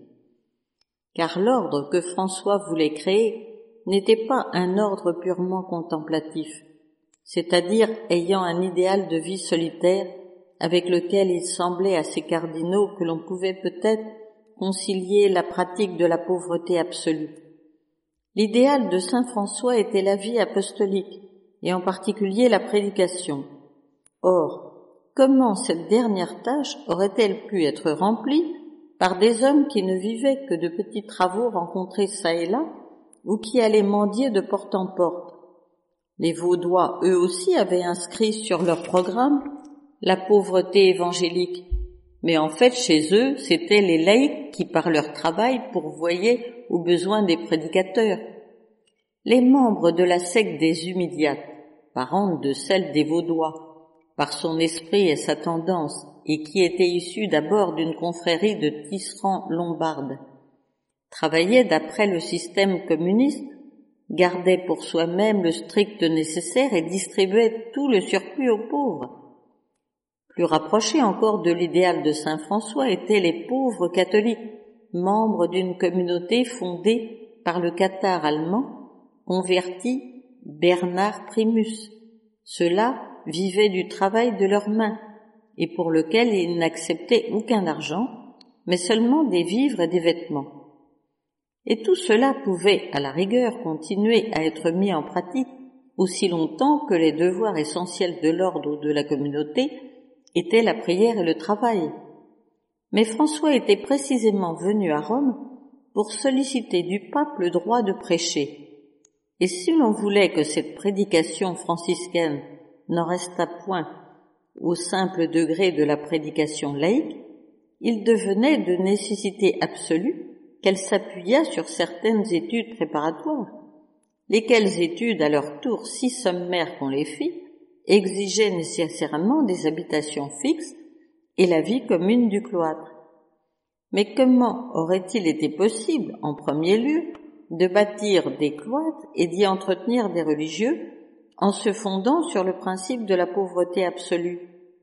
Car l'ordre que François voulait créer n'était pas un ordre purement contemplatif, c'est-à-dire ayant un idéal de vie solitaire avec lequel il semblait à ses cardinaux que l'on pouvait peut-être concilier la pratique de la pauvreté absolue. L'idéal de saint François était la vie apostolique, et en particulier la prédication. Or, comment cette dernière tâche aurait-elle pu être remplie par des hommes qui ne vivaient que de petits travaux rencontrés çà et là, ou qui allaient mendier de porte en porte? Les Vaudois, eux aussi, avaient inscrit sur leur programme la pauvreté évangélique, mais en fait, chez eux, c'étaient les laïcs qui, par leur travail, pourvoyaient aux besoins des prédicateurs. Les membres de la secte des Humiliates, parente de celle des Vaudois, par son esprit et sa tendance, et qui était issue d'abord d'une confrérie de tisserands lombardes, travaillaient d'après le système communiste, gardaient pour soi-même le strict nécessaire et distribuaient tout le surplus aux pauvres. Plus rapprochés encore de l'idéal de saint François étaient les pauvres catholiques, membres d'une communauté fondée par le cathare allemand, converti Bernard Primus. Ceux-là vivaient du travail de leurs mains, et pour lequel ils n'acceptaient aucun argent, mais seulement des vivres et des vêtements. Et tout cela pouvait, à la rigueur, continuer à être mis en pratique aussi longtemps que les devoirs essentiels de l'ordre ou de la communauté étaient la prière et le travail. Mais François était précisément venu à Rome pour solliciter du pape le droit de prêcher. Et si l'on voulait que cette prédication franciscaine n'en restât point au simple degré de la prédication laïque, il devenait de nécessité absolue qu'elle s'appuyât sur certaines études préparatoires, lesquelles études, à leur tour si sommaires qu'on les fit, exigeaient nécessairement des habitations fixes et la vie commune du cloître. Mais comment aurait-il été possible, en premier lieu, de bâtir des cloîtres et d'y entretenir des religieux en se fondant sur le principe de la pauvreté absolue?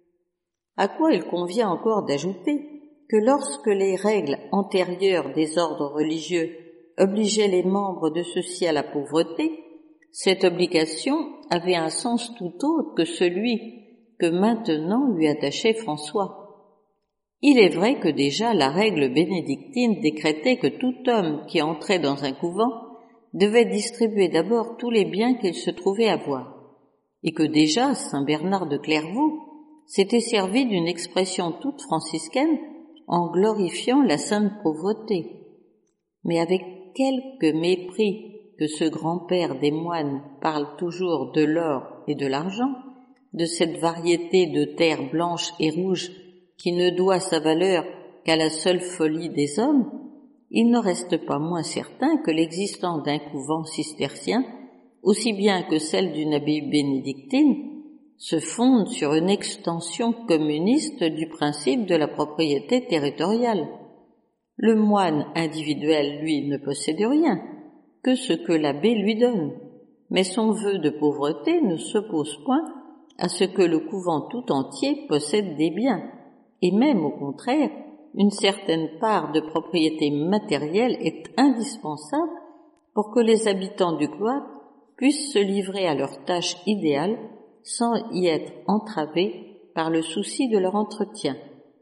À quoi il convient encore d'ajouter que lorsque les règles antérieures des ordres religieux obligeaient les membres de ceux-ci à la pauvreté, cette obligation avait un sens tout autre que celui que maintenant lui attachait François. Il est vrai que déjà la règle bénédictine décrétait que tout homme qui entrait dans un couvent devait distribuer d'abord tous les biens qu'il se trouvait avoir, et que déjà saint Bernard de Clairvaux s'était servi d'une expression toute franciscaine en glorifiant la sainte pauvreté. Mais avec quelque mépris que ce grand-père des moines parle toujours de l'or et de l'argent, de cette variété de terre blanche et rouge qui ne doit sa valeur qu'à la seule folie des hommes, il ne reste pas moins certain que l'existence d'un couvent cistercien, aussi bien que celle d'une abbaye bénédictine, se fonde sur une extension communiste du principe de la propriété territoriale. Le moine individuel, lui, ne possède rien, que ce que l'abbé lui donne, mais son vœu de pauvreté ne s'oppose point à ce que le couvent tout entier possède des biens, et même au contraire, une certaine part de propriété matérielle est indispensable pour que les habitants du cloître puissent se livrer à leur tâche idéale sans y être entravés par le souci de leur entretien.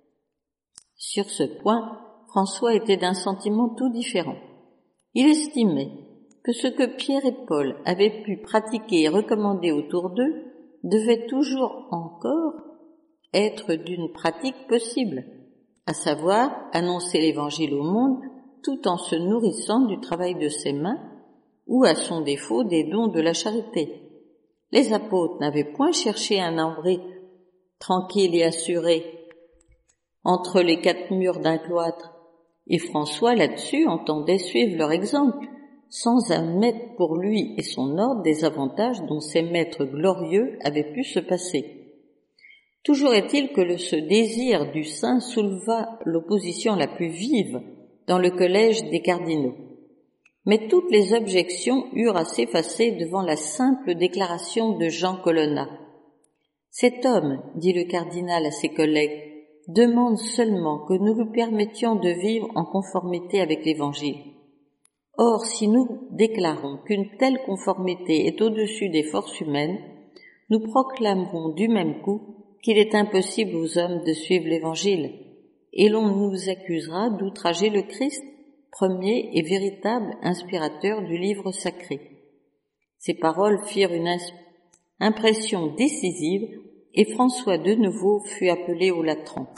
Sur ce point, François était d'un sentiment tout différent. Il estimait que ce que Pierre et Paul avaient pu pratiquer et recommander autour d'eux devait toujours encore être d'une pratique possible, à savoir annoncer l'Évangile au monde tout en se nourrissant du travail de ses mains ou, à son défaut, des dons de la charité. Les apôtres n'avaient point cherché un abri tranquille et assuré entre les quatre murs d'un cloître, et François là-dessus entendait suivre leur exemple, sans admettre pour lui et son ordre des avantages dont ces maîtres glorieux avaient pu se passer. Toujours est-il que le, ce désir du saint souleva l'opposition la plus vive dans le collège des cardinaux. Mais toutes les objections eurent à s'effacer devant la simple déclaration de Jean Colonna. « Cet homme, dit le cardinal à ses collègues, demande seulement que nous lui permettions de vivre en conformité avec l'Évangile. Or, si nous déclarons qu'une telle conformité est au-dessus des forces humaines, nous proclamerons du même coup qu'il est impossible aux hommes de suivre l'Évangile, et l'on nous accusera d'outrager le Christ, premier et véritable inspirateur du livre sacré. » Ces paroles firent une impression décisive, et François de nouveau fut appelé au latran.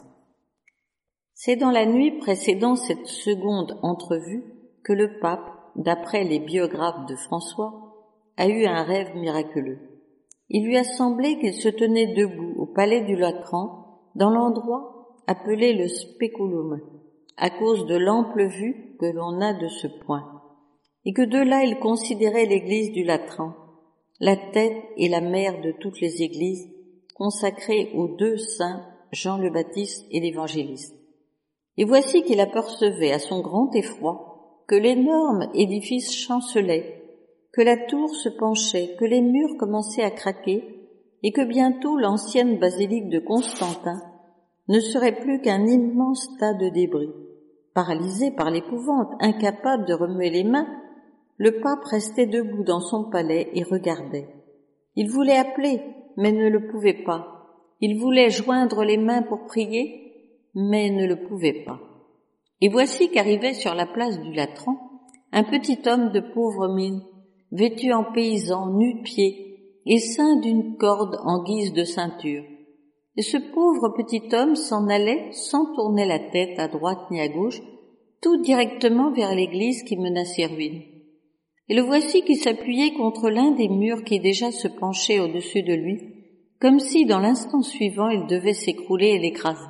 C'est dans la nuit précédant cette seconde entrevue que le pape, d'après les biographes de François, a eu un rêve miraculeux. Il lui a semblé qu'il se tenait debout au palais du Latran, dans l'endroit appelé le Speculum, à cause de l'ample vue que l'on a de ce point, et que de là il considérait l'église du Latran, la tête et la mère de toutes les églises, consacrées aux deux saints, Jean le Baptiste et l'Évangéliste. Et voici qu'il apercevait à son grand effroi que l'énorme édifice chancelait, que la tour se penchait, que les murs commençaient à craquer, et que bientôt l'ancienne basilique de Constantin ne serait plus qu'un immense tas de débris. Paralysé par l'épouvante, incapable de remuer les mains, le pape restait debout dans son palais et regardait. Il voulait appeler, mais ne le pouvait pas. Il voulait joindre les mains pour prier, mais ne le pouvait pas. Et voici qu'arrivait sur la place du Latran un petit homme de pauvre mine, vêtu en paysan, nu-pieds, et ceint d'une corde en guise de ceinture. Et ce pauvre petit homme s'en allait sans tourner la tête à droite ni à gauche, tout directement vers l'église qui menaçait ruine. Et le voici qui s'appuyait contre l'un des murs qui déjà se penchait au-dessus de lui, comme si dans l'instant suivant il devait s'écrouler et l'écraser.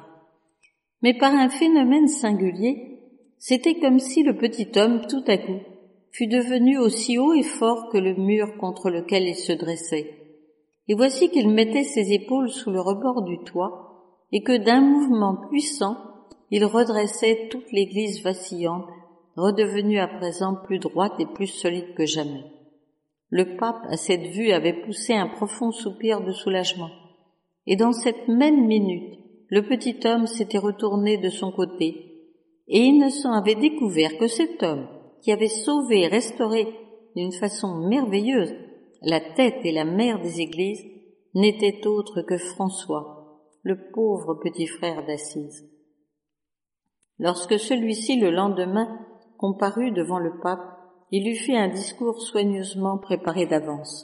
Mais par un phénomène singulier, c'était comme si le petit homme, tout à coup, fût devenu aussi haut et fort que le mur contre lequel il se dressait. Et voici qu'il mettait ses épaules sous le rebord du toit, et que d'un mouvement puissant, il redressait toute l'église vacillante, redevenue à présent plus droite et plus solide que jamais. Le pape, à cette vue, avait poussé un profond soupir de soulagement. Et dans cette même minute, le petit homme s'était retourné de son côté, et Innocent avait découvert que cet homme, qui avait sauvé et restauré d'une façon merveilleuse la tête et la mère des églises, n'était autre que François, le pauvre petit frère d'Assise. Lorsque celui-ci, le lendemain, comparut devant le pape, il lui fit un discours soigneusement préparé d'avance.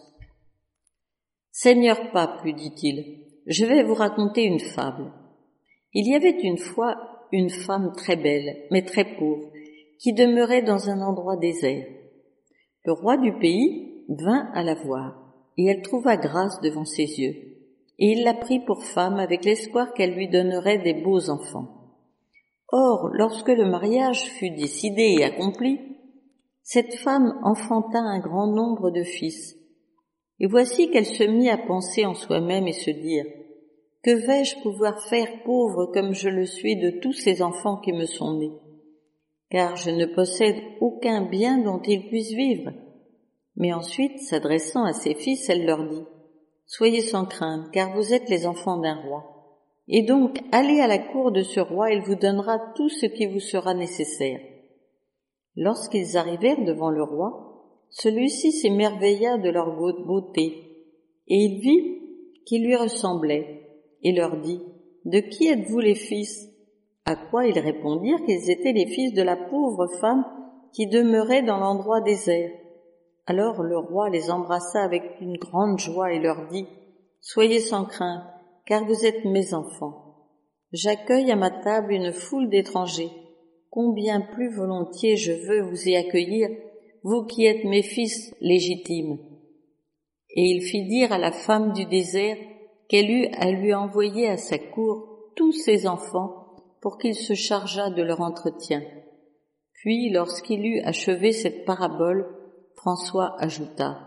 « Seigneur pape, lui dit-il, je vais vous raconter une fable. Il y avait une fois une femme très belle, mais très pauvre, qui demeurait dans un endroit désert. Le roi du pays vint à la voir, et elle trouva grâce devant ses yeux, et il la prit pour femme avec l'espoir qu'elle lui donnerait des beaux enfants. Or, lorsque le mariage fut décidé et accompli, cette femme enfanta un grand nombre de fils. Et voici qu'elle se mit à penser en soi-même et se dire « Que vais-je pouvoir faire, pauvre comme je le suis, de tous ces enfants qui me sont nés ? Car je ne possède aucun bien dont ils puissent vivre. » Mais ensuite, s'adressant à ses fils, elle leur dit « Soyez sans crainte, car vous êtes les enfants d'un roi. Et donc, allez à la cour de ce roi, il vous donnera tout ce qui vous sera nécessaire. » Lorsqu'ils arrivèrent devant le roi, celui-ci s'émerveilla de leur beauté, et il vit qu'ils lui ressemblaient, et leur dit « De qui êtes-vous les fils ?» À quoi ils répondirent qu'ils étaient les fils de la pauvre femme qui demeurait dans l'endroit désert. Alors le roi les embrassa avec une grande joie et leur dit « Soyez sans crainte, car vous êtes mes enfants. J'accueille à ma table une foule d'étrangers. Combien plus volontiers je veux vous y accueillir, vous qui êtes mes fils légitimes. » Et il fit dire à la femme du désert qu'elle eut à lui envoyer à sa cour tous ses enfants pour qu'il se chargeât de leur entretien. Puis, lorsqu'il eut achevé cette parabole, François ajouta: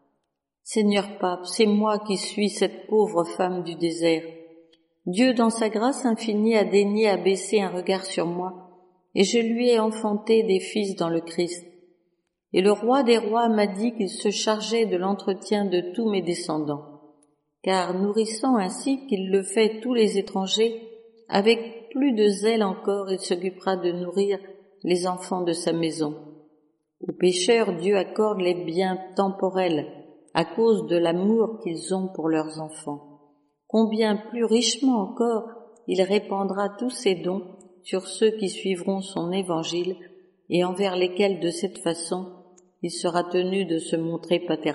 « Seigneur pape, c'est moi qui suis cette pauvre femme du désert. Dieu, dans sa grâce infinie, a daigné abaisser un regard sur moi, et je lui ai enfanté des fils dans le Christ. Et le roi des rois m'a dit qu'il se chargeait de l'entretien de tous mes descendants, car nourrissant ainsi qu'il le fait tous les étrangers, avec plus de zèle encore il s'occupera de nourrir les enfants de sa maison. Aux pécheurs, Dieu accorde les biens temporels à cause de l'amour qu'ils ont pour leurs enfants. Combien plus richement encore il répandra tous ses dons sur ceux qui suivront son évangile et envers lesquels de cette façon il sera tenu de se montrer paternel. »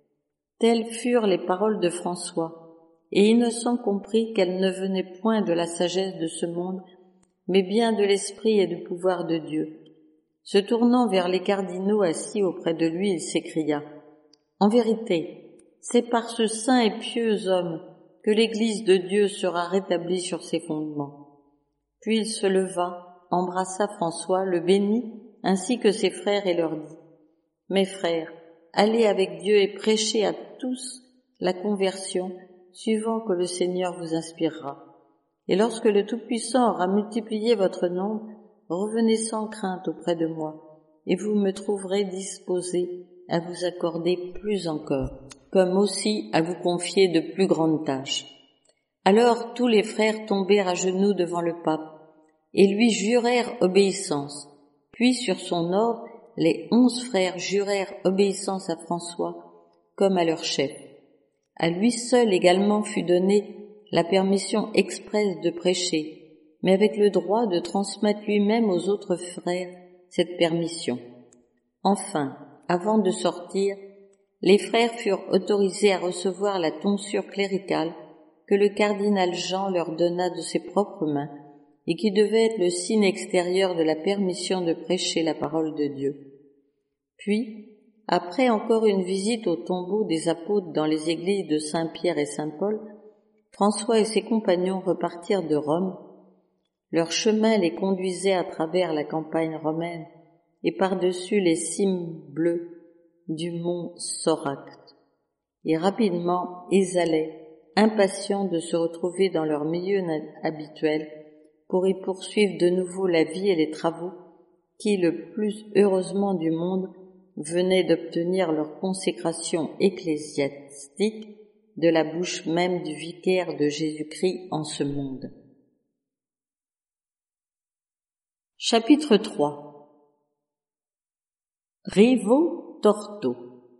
Telles furent les paroles de François, et Innocent comprit qu'elles ne venaient point de la sagesse de ce monde, mais bien de l'esprit et du pouvoir de Dieu. Se tournant vers les cardinaux assis auprès de lui, il s'écria: « En vérité, c'est par ce saint et pieux homme que l'Église de Dieu sera rétablie sur ses fondements. » Puis il se leva, embrassa François, le bénit, ainsi que ses frères, et leur dit: « Mes frères, allez avec Dieu et prêchez à tous la conversion, suivant que le Seigneur vous inspirera. Et lorsque le Tout-Puissant aura multiplié votre nombre, revenez sans crainte auprès de moi, et vous me trouverez disposé à vous accorder plus encore, comme aussi à vous confier de plus grandes tâches. » Alors tous les frères tombèrent à genoux devant le pape, et lui jurèrent obéissance. Puis sur son ordre, les onze frères jurèrent obéissance à François comme à leur chef. À lui seul également fut donnée la permission expresse de prêcher, mais avec le droit de transmettre lui-même aux autres frères cette permission. Enfin, avant de sortir, les frères furent autorisés à recevoir la tonsure cléricale que le cardinal Jean leur donna de ses propres mains et qui devait être le signe extérieur de la permission de prêcher la parole de Dieu. Puis, après encore une visite au tombeau des apôtres dans les églises de Saint-Pierre et Saint-Paul, François et ses compagnons repartirent de Rome. Leur chemin les conduisait à travers la campagne romaine et par-dessus les cimes bleues du mont Soracte. Et rapidement, ils allaient, impatients de se retrouver dans leur milieu habituel, pour y poursuivre de nouveau la vie et les travaux qui, le plus heureusement du monde, venaient d'obtenir leur consécration ecclésiastique de la bouche même du vicaire de Jésus-Christ en ce monde. Chapitre trois. Rivo Torto.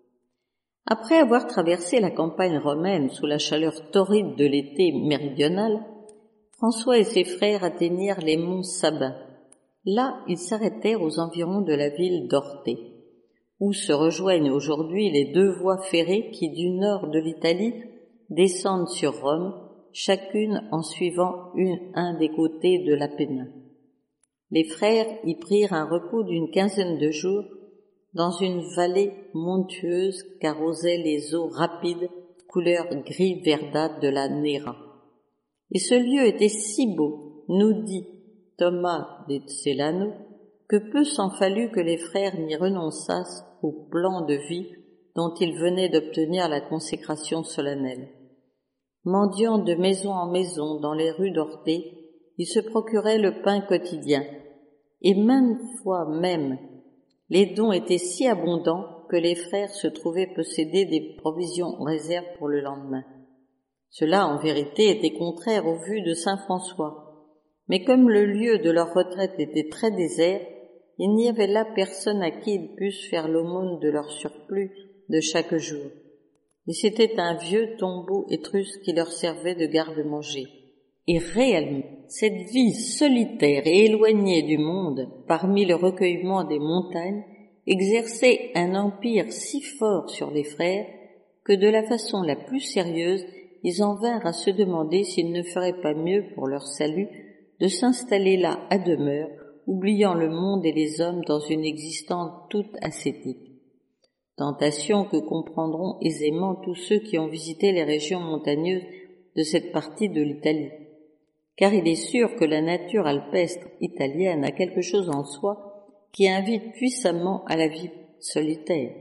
Après avoir traversé la campagne romaine sous la chaleur torride de l'été méridional, François et ses frères atteignirent les monts Sabins. Là, ils s'arrêtèrent aux environs de la ville d'Orthée, où se rejoignent aujourd'hui les deux voies ferrées qui, du nord de l'Italie, descendent sur Rome, chacune en suivant une, un des côtés de l'Apennin. Les frères y prirent un repos d'une quinzaine de jours dans une vallée montueuse qu'arrosaient les eaux rapides, couleur gris verdâtre de la Nera. Et ce lieu était si beau, nous dit Thomas de Celano, que peu s'en fallut que les frères n'y renonçassent au plan de vie dont ils venaient d'obtenir la consécration solennelle. Mendiant de maison en maison dans les rues d'Orthée, ils se procuraient le pain quotidien, et maintes fois même, les dons étaient si abondants que les frères se trouvaient posséder des provisions en réserve pour le lendemain. Cela, en vérité, était contraire aux vues de saint François, mais comme le lieu de leur retraite était très désert, il n'y avait là personne à qui ils pussent faire l'aumône de leur surplus de chaque jour. Et c'était un vieux tombeau étrusque qui leur servait de garde-manger. Et réellement, cette vie solitaire et éloignée du monde, parmi le recueillement des montagnes, exerçait un empire si fort sur les frères que de la façon la plus sérieuse, ils en vinrent à se demander s'il ne ferait pas mieux pour leur salut de s'installer là à demeure, oubliant le monde et les hommes dans une existence toute ascétique. Tentation que comprendront aisément tous ceux qui ont visité les régions montagneuses de cette partie de l'Italie. Car il est sûr que la nature alpestre italienne a quelque chose en soi qui invite puissamment à la vie solitaire.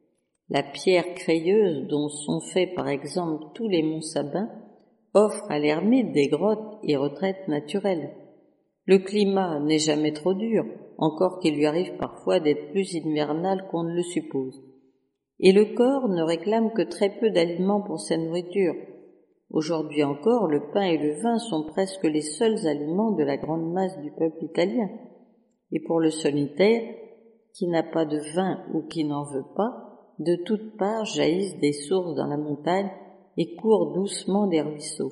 La pierre crayeuse dont sont faits par exemple tous les monts sabins offre à l'ermite des grottes et retraites naturelles. Le climat n'est jamais trop dur, encore qu'il lui arrive parfois d'être plus hivernal qu'on ne le suppose. Et le corps ne réclame que très peu d'aliments pour sa nourriture. Aujourd'hui encore, le pain et le vin sont presque les seuls aliments de la grande masse du peuple italien. Et pour le solitaire, qui n'a pas de vin ou qui n'en veut pas, de toutes parts jaillissent des sources dans la montagne et courent doucement des ruisseaux.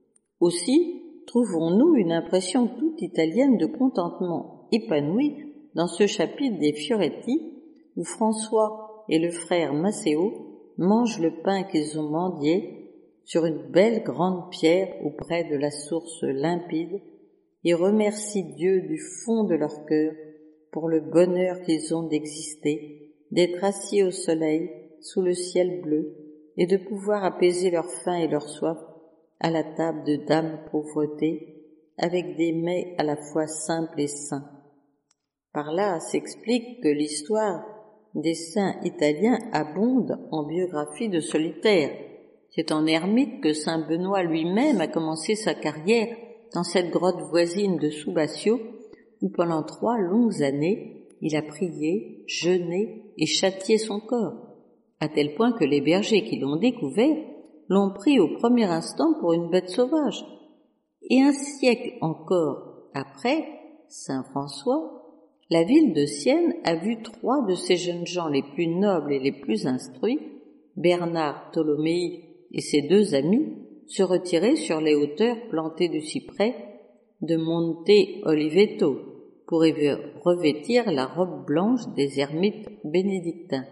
Aussi, trouvons-nous une impression toute italienne de contentement épanoui dans ce chapitre des Fioretti, où François et le frère Maceo mangent le pain qu'ils ont mendié sur une belle grande pierre auprès de la source limpide et remercient Dieu du fond de leur cœur pour le bonheur qu'ils ont d'exister, d'être assis au soleil, sous le ciel bleu, et de pouvoir apaiser leur faim et leur soif à la table de Dame Pauvreté, avec des mets à la fois simples et sains. Par là s'explique que l'histoire des saints italiens abonde en biographies de solitaires. C'est en ermite que saint Benoît lui-même a commencé sa carrière dans cette grotte voisine de Subasio, où pendant trois longues années, il a prié, jeûné et châtié son corps, à tel point que les bergers qui l'ont découvert l'ont pris au premier instant pour une bête sauvage. Et un siècle encore après, saint François, la ville de Sienne a vu trois de ces jeunes gens les plus nobles et les plus instruits, Bernard Tolomei et ses deux amis, se retirer sur les hauteurs plantées de cyprès de Monte Oliveto pour revêtir la robe blanche des ermites bénédictins.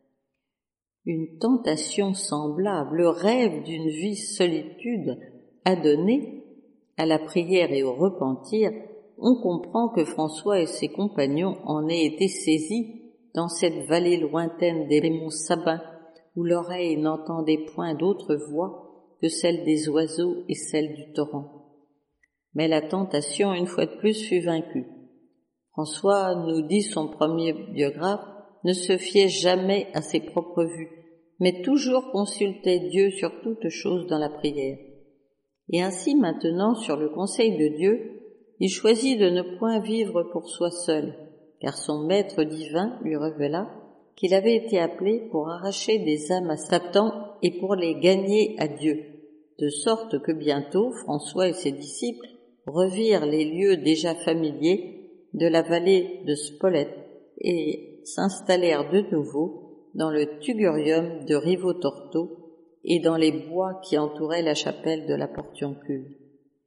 Une tentation semblable, le rêve d'une vie solitude adonnée à la prière et au repentir, on comprend que François et ses compagnons en aient été saisis dans cette vallée lointaine des monts Sabins, où l'oreille n'entendait point d'autre voix que celle des oiseaux et celle du torrent. Mais la tentation, une fois de plus, fut vaincue. François, nous dit son premier biographe, ne se fiait jamais à ses propres vues, mais toujours consultait Dieu sur toute chose dans la prière. Et ainsi maintenant, sur le conseil de Dieu, il choisit de ne point vivre pour soi seul, car son maître divin lui révéla qu'il avait été appelé pour arracher des âmes à Satan et pour les gagner à Dieu, de sorte que bientôt François et ses disciples revirent les lieux déjà familiers de la vallée de Spolète et s'installèrent de nouveau dans le Tugurium de Rivotorto et dans les bois qui entouraient la chapelle de la Portiuncule.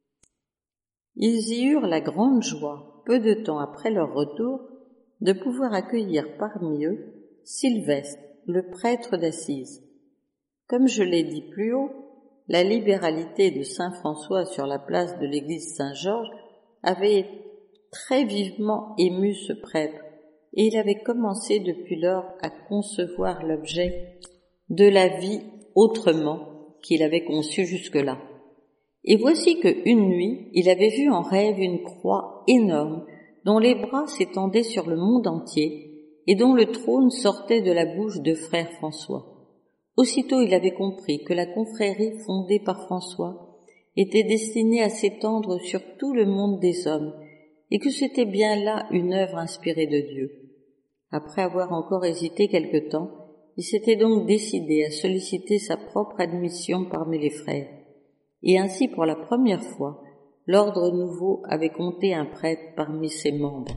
Ils y eurent la grande joie, peu de temps après leur retour, de pouvoir accueillir parmi eux Sylvestre, le prêtre d'Assise. Comme je l'ai dit plus haut, la libéralité de saint François sur la place de l'église Saint-Georges avait très vivement ému ce prêtre, et il avait commencé depuis lors à concevoir l'objet de la vie autrement qu'il avait conçu jusque-là. Et voici que une nuit, il avait vu en rêve une croix énorme dont les bras s'étendaient sur le monde entier et dont le trône sortait de la bouche de frère François. Aussitôt il avait compris que la confrérie fondée par François était destinée à s'étendre sur tout le monde des hommes et que c'était bien là une œuvre inspirée de Dieu. Après avoir encore hésité quelque temps, il s'était donc décidé à solliciter sa propre admission parmi les frères. Et ainsi, pour la première fois, l'ordre nouveau avait compté un prêtre parmi ses membres.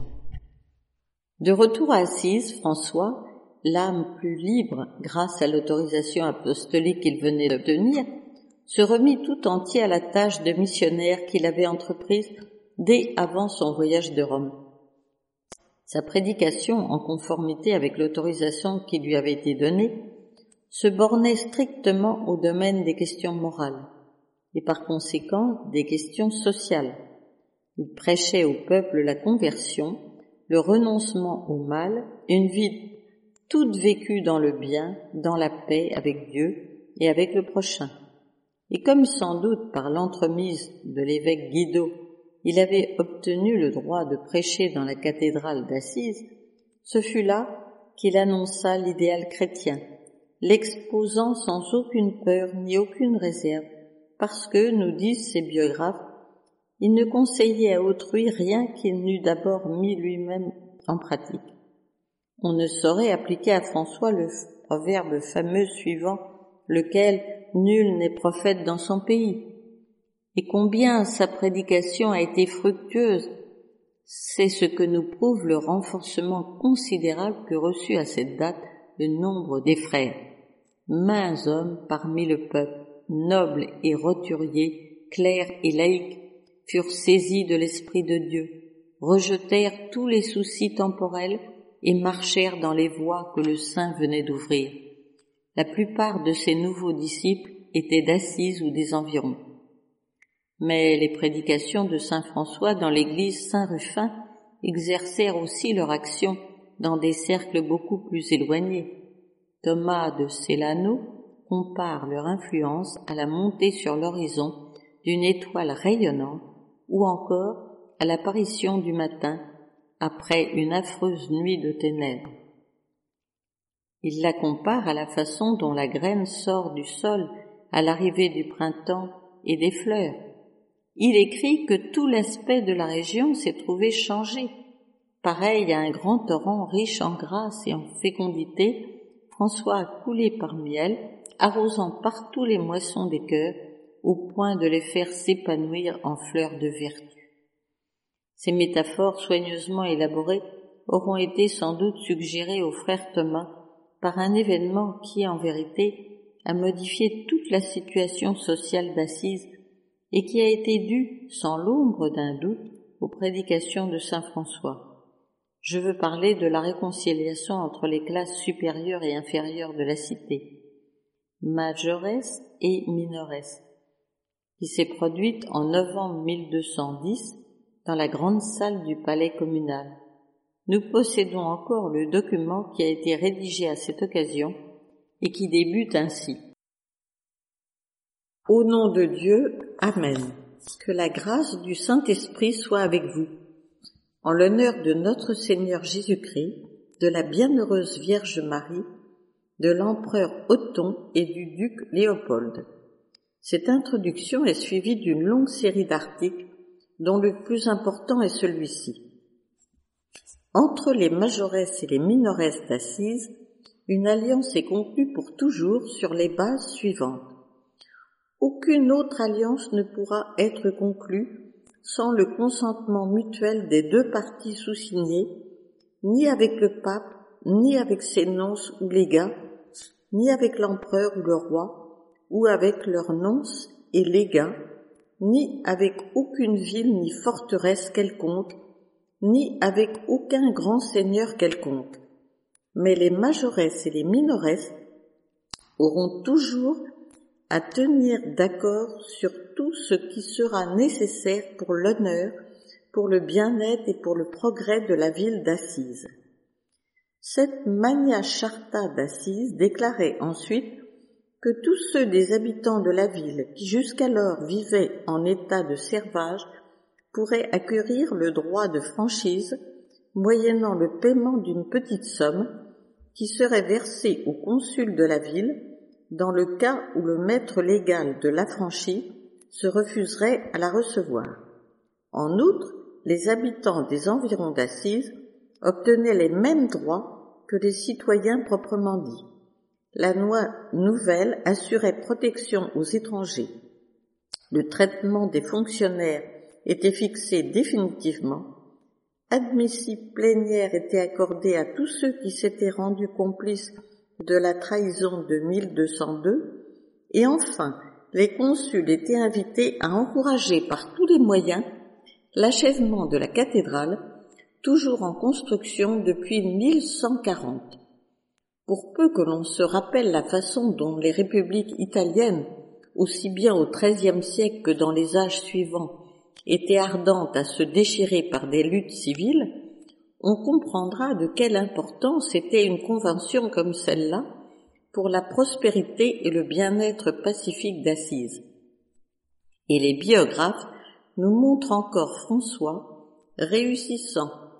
De retour à Assise, François, l'âme plus libre grâce à l'autorisation apostolique qu'il venait d'obtenir, se remit tout entier à la tâche de missionnaire qu'il avait entreprise dès avant son voyage de Rome. Sa prédication, en conformité avec l'autorisation qui lui avait été donnée, se bornait strictement au domaine des questions morales et par conséquent des questions sociales. Il prêchait au peuple la conversion, le renoncement au mal, une vie toute vécue dans le bien, dans la paix avec Dieu et avec le prochain. Et comme sans doute par l'entremise de l'évêque Guido, il avait obtenu le droit de prêcher dans la cathédrale d'Assise, ce fut là qu'il annonça l'idéal chrétien, l'exposant sans aucune peur ni aucune réserve, parce que, nous disent ses biographes, il ne conseillait à autrui rien qu'il n'eût d'abord mis lui-même en pratique. On ne saurait appliquer à François le proverbe fameux suivant, lequel nul n'est prophète dans son pays. Et combien sa prédication a été fructueuse, c'est ce que nous prouve le renforcement considérable que reçut à cette date le nombre des frères. Maints hommes parmi le peuple, nobles et roturiers, clercs et laïcs, furent saisis de l'Esprit de Dieu, rejetèrent tous les soucis temporels et marchèrent dans les voies que le Saint venait d'ouvrir. La plupart de ces nouveaux disciples étaient d'Assise ou des environs. Mais les prédications de saint François dans l'église Saint-Rufin exercèrent aussi leur action dans des cercles beaucoup plus éloignés. Thomas de Celano compare leur influence à la montée sur l'horizon d'une étoile rayonnante ou encore à l'apparition du matin après une affreuse nuit de ténèbres. Il la compare à la façon dont la graine sort du sol à l'arrivée du printemps et des fleurs. Il écrit que tout l'aspect de la région s'est trouvé changé. Pareil à un grand torrent riche en grâce et en fécondité, François a coulé parmi elles, arrosant partout les moissons des cœurs, au point de les faire s'épanouir en fleurs de vertu. Ces métaphores soigneusement élaborées auront été sans doute suggérées au frère Thomas par un événement qui, en vérité, a modifié toute la situation sociale d'Assise et qui a été dû, sans l'ombre d'un doute, aux prédications de saint François. Je veux parler de la réconciliation entre les classes supérieures et inférieures de la cité, majores et minores, qui s'est produite en novembre mille deux cent dix dans la grande salle du palais communal. Nous possédons encore le document qui a été rédigé à cette occasion et qui débute ainsi. Au nom de Dieu, Amen. Que la grâce du Saint-Esprit soit avec vous. En l'honneur de notre Seigneur Jésus-Christ, de la bienheureuse Vierge Marie, de l'empereur Othon et du duc Léopold. Cette introduction est suivie d'une longue série d'articles dont le plus important est celui-ci. Entre les majores et les minores d'Assise, une alliance est conclue pour toujours sur les bases suivantes. Aucune autre alliance ne pourra être conclue sans le consentement mutuel des deux parties sous-signées, ni avec le pape, ni avec ses nonces ou légats, ni avec l'empereur ou le roi, ou avec leurs nonces et légats, ni avec aucune ville ni forteresse quelconque, ni avec aucun grand seigneur quelconque. Mais les majores et les minores auront toujours à tenir d'accord sur tout ce qui sera nécessaire pour l'honneur, pour le bien-être et pour le progrès de la ville d'Assise. Cette Magna Charta d'Assise déclarait ensuite que tous ceux des habitants de la ville qui jusqu'alors vivaient en état de servage pourraient acquérir le droit de franchise moyennant le paiement d'une petite somme qui serait versée au consul de la ville dans le cas où le maître légal de l'affranchi se refuserait à la recevoir. En outre, les habitants des environs d'Assise obtenaient les mêmes droits que les citoyens proprement dits. La loi nouvelle assurait protection aux étrangers. Le traitement des fonctionnaires était fixé définitivement. Admissible plénière était accordée à tous ceux qui s'étaient rendus complices de la trahison de mille deux cent deux, et enfin, les consuls étaient invités à encourager par tous les moyens l'achèvement de la cathédrale, toujours en construction depuis mille cent quarante. Pour peu que l'on se rappelle la façon dont les républiques italiennes, aussi bien au treizième siècle que dans les âges suivants, étaient ardentes à se déchirer par des luttes civiles, on comprendra de quelle importance était une convention comme celle-là pour la prospérité et le bien-être pacifique d'Assise. Et les biographes nous montrent encore François réussissant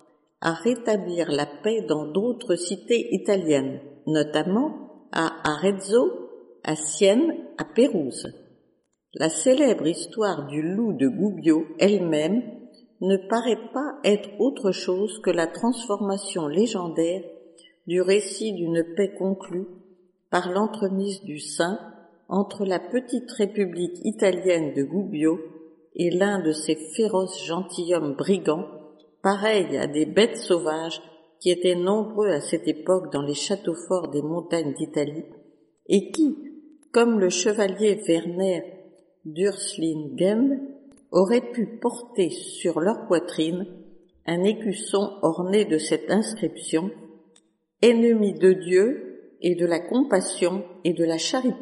à rétablir la paix dans d'autres cités italiennes, notamment à Arezzo, à Sienne, à Pérouse. La célèbre histoire du loup de Gubbio elle-même ne paraît pas être autre chose que la transformation légendaire du récit d'une paix conclue par l'entremise du saint entre la petite république italienne de Gubbio et l'un de ces féroces gentilshommes brigands, pareils à des bêtes sauvages qui étaient nombreux à cette époque dans les châteaux forts des montagnes d'Italie, et qui, comme le chevalier Werner d'Urslingen, auraient pu porter sur leur poitrine un écusson orné de cette inscription « Ennemi de Dieu et de la compassion et de la charité ».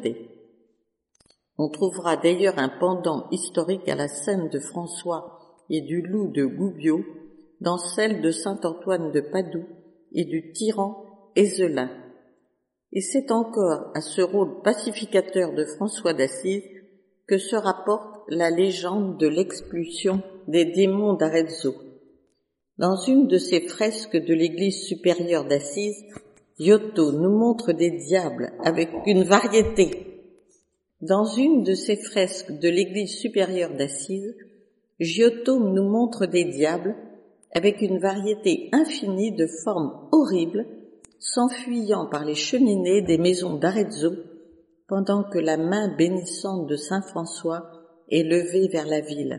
On trouvera d'ailleurs un pendant historique à la scène de François et du loup de Gubbio dans celle de saint Antoine de Padoue et du tyran Ézelin. Et c'est encore à ce rôle pacificateur de François d'Assise que se rapporte la légende de l'expulsion des démons d'Arezzo. Dans une de ces fresques de l'église supérieure d'Assise, Giotto nous montre des diables avec une variété. Dans une de ces fresques de l'église supérieure d'Assise, Giotto nous montre des diables avec une variété infinie de formes horribles, s'enfuyant par les cheminées des maisons d'Arezzo, pendant que la main bénissante de saint François est levée vers la ville.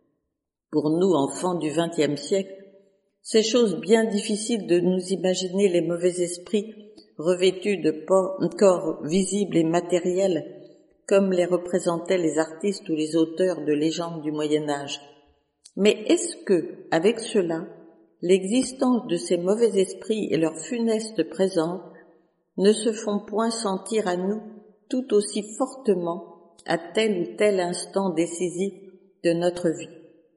Pour nous, enfants du vingtième siècle, c'est chose bien difficile de nous imaginer les mauvais esprits revêtus de corps visibles et matériels, comme les représentaient les artistes ou les auteurs de légendes du Moyen-Âge. Mais est-ce que, avec cela, l'existence de ces mauvais esprits et leur funeste présence ne se font point sentir à nous tout aussi fortement à tel ou tel instant décisif de notre vie?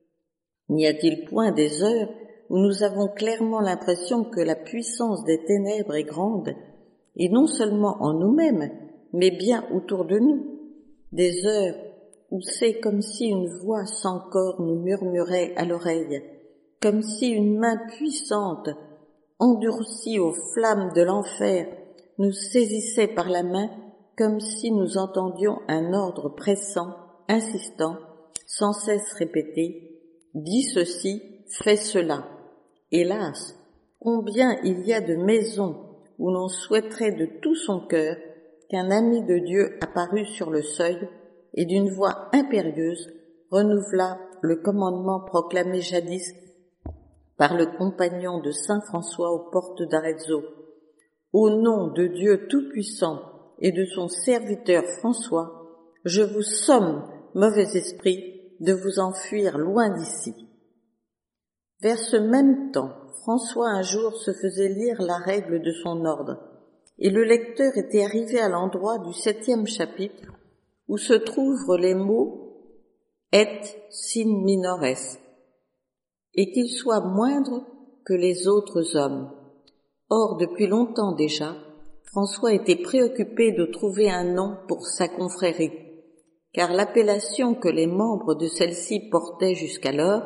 N'y a-t-il point des heures où nous avons clairement l'impression que la puissance des ténèbres est grande, et non seulement en nous-mêmes, mais bien autour de nous? Des heures où c'est comme si une voix sans corps nous murmurait à l'oreille, comme si une main puissante, endurcie aux flammes de l'enfer, nous saisissait par la main, comme si nous entendions un ordre pressant, insistant, sans cesse répété « Dis ceci, fais cela ». Hélas, combien il y a de maisons où l'on souhaiterait de tout son cœur qu'un ami de Dieu apparut sur le seuil et d'une voix impérieuse renouvela le commandement proclamé jadis par le compagnon de saint François aux portes d'Arezzo. Au nom de Dieu Tout-Puissant et de son serviteur François, je vous somme, mauvais esprit, de vous enfuir loin d'ici. Vers ce même temps, François un jour se faisait lire la règle de son ordre, et le lecteur était arrivé à l'endroit du septième chapitre où se trouvent les mots « et sin minores » et qu'il soit moindre que les autres hommes. Or, depuis longtemps déjà, François était préoccupé de trouver un nom pour sa confrérie, car l'appellation que les membres de celle-ci portaient jusqu'alors,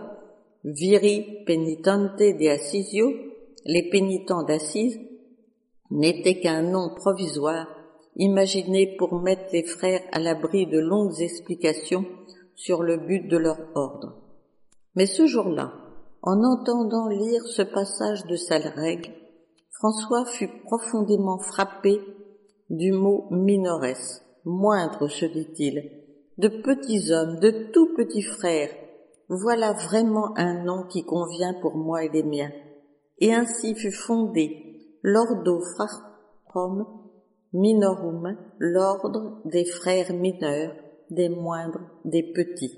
Viri Penitente de Assisio, les pénitents d'Assise, n'était qu'un nom provisoire, imaginé pour mettre les frères à l'abri de longues explications sur le but de leur ordre. Mais ce jour-là, en entendant lire ce passage de sa règle, François fut profondément frappé du mot « minores », moindre, se dit-il, de petits hommes, de tout petits frères. Voilà vraiment un nom qui convient pour moi et les miens. Et ainsi fut fondé l'Ordo Fratres Minorum, l'ordre des frères mineurs, des moindres, des petits.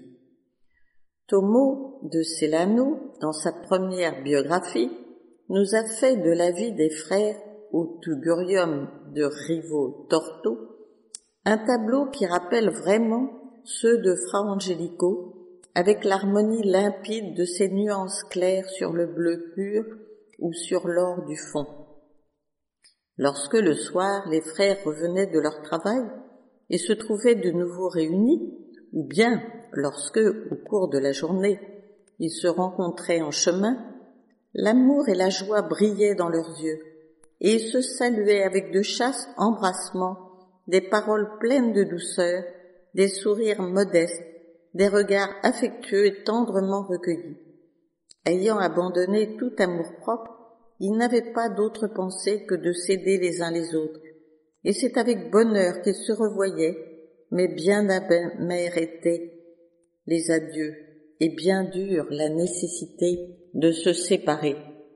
Tomo de Celano, dans sa première biographie, nous a fait de la vie des frères au Tugurium de Rivo Torto un tableau qui rappelle vraiment ceux de Fra Angelico, avec l'harmonie limpide de ses nuances claires sur le bleu pur ou sur l'or du fond. Lorsque le soir les frères revenaient de leur travail et se trouvaient de nouveau réunis, ou bien lorsque, au cours de la journée, ils se rencontraient en chemin, L'amour et la joie brillaient dans leurs yeux, et ils se saluaient avec de chastes embrassements, des paroles pleines de douceur, des sourires modestes, des regards affectueux et tendrement recueillis. Ayant abandonné tout amour-propre, ils n'avaient pas d'autre pensée que de s'aider les uns les autres, et c'est avec bonheur qu'ils se revoyaient, mais bien amers étaient les adieux, et bien dure la nécessité de se séparer.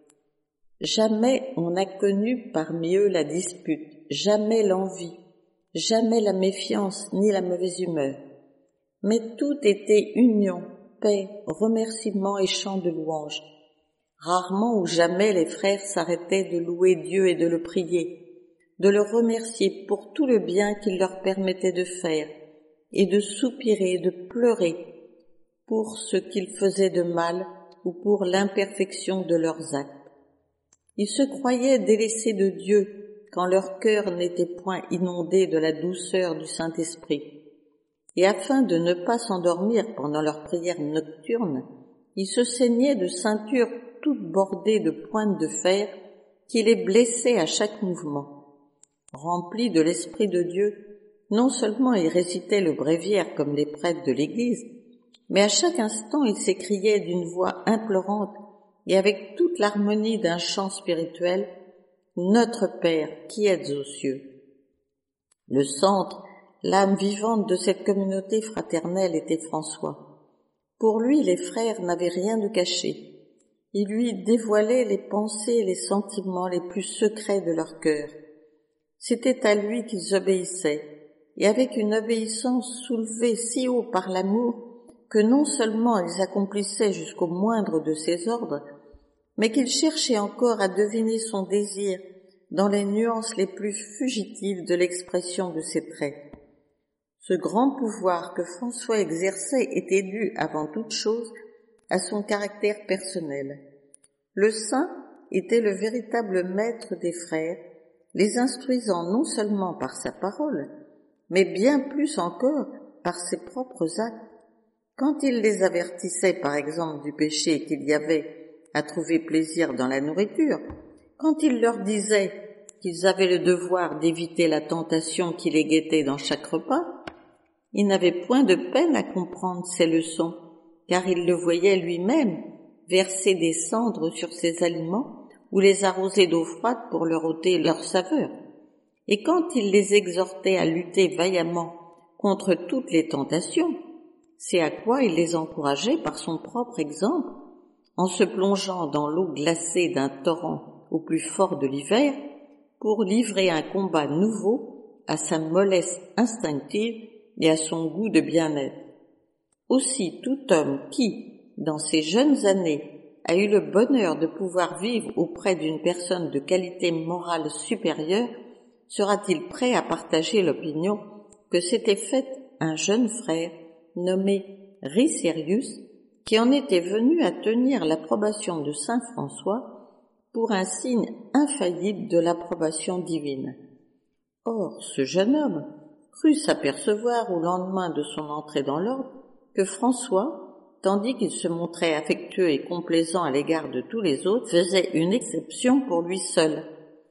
Jamais on n'a connu parmi eux la dispute, jamais l'envie, jamais la méfiance ni la mauvaise humeur, mais tout était union, paix, remerciements et chants de louange. Rarement ou jamais les frères s'arrêtaient de louer Dieu et de le prier, de le remercier pour tout le bien qu'il leur permettait de faire, et de soupirer et de pleurer pour ce qu'ils faisaient de mal ou pour l'imperfection de leurs actes. Ils se croyaient délaissés de Dieu quand leur cœur n'était point inondé de la douceur du Saint-Esprit. Et afin de ne pas s'endormir pendant leurs prières nocturnes, ils se ceignaient de ceintures toutes bordées de pointes de fer qui les blessaient à chaque mouvement. Remplis de l'Esprit de Dieu, non seulement ils récitaient le bréviaire comme les prêtres de l'Église, mais à chaque instant ils s'écriaient d'une voix implorante et avec toute l'harmonie d'un chant spirituel, « Notre Père qui êtes aux cieux ». Le centre, l'âme vivante de cette communauté fraternelle était François. Pour lui, les frères n'avaient rien de caché. Ils lui dévoilaient les pensées et les sentiments les plus secrets de leur cœur. C'était à lui qu'ils obéissaient, et avec une obéissance soulevée si haut par l'amour que non seulement ils accomplissaient jusqu'au moindre de ses ordres, mais qu'ils cherchaient encore à deviner son désir dans les nuances les plus fugitives de l'expression de ses traits. Ce grand pouvoir que François exerçait était dû avant toute chose à son caractère personnel. Le saint était le véritable maître des frères, les instruisant non seulement par sa parole, mais bien plus encore par ses propres actes. Quand il les avertissait par exemple du péché qu'il y avait à trouver plaisir dans la nourriture, quand il leur disait qu'ils avaient le devoir d'éviter la tentation qui les guettait dans chaque repas, il n'avait point de peine à comprendre ces leçons, car il le voyait lui-même verser des cendres sur ses aliments ou les arroser d'eau froide pour leur ôter leur saveur. Et quand il les exhortait à lutter vaillamment contre toutes les tentations, c'est à quoi il les encourageait par son propre exemple, en se plongeant dans l'eau glacée d'un torrent au plus fort de l'hiver, pour livrer un combat nouveau à sa mollesse instinctive et à son goût de bien-être. Aussi, tout homme qui, dans ses jeunes années, a eu le bonheur de pouvoir vivre auprès d'une personne de qualité morale supérieure, sera-t-il prêt à partager l'opinion que s'était faite un jeune frère nommé Ricérius, qui en était venu à tenir l'approbation de saint François pour un signe infaillible de l'approbation divine. Or, ce jeune homme crut s'apercevoir au lendemain de son entrée dans l'ordre que François, tandis qu'il se montrait affectueux et complaisant à l'égard de tous les autres, faisait une exception pour lui seul.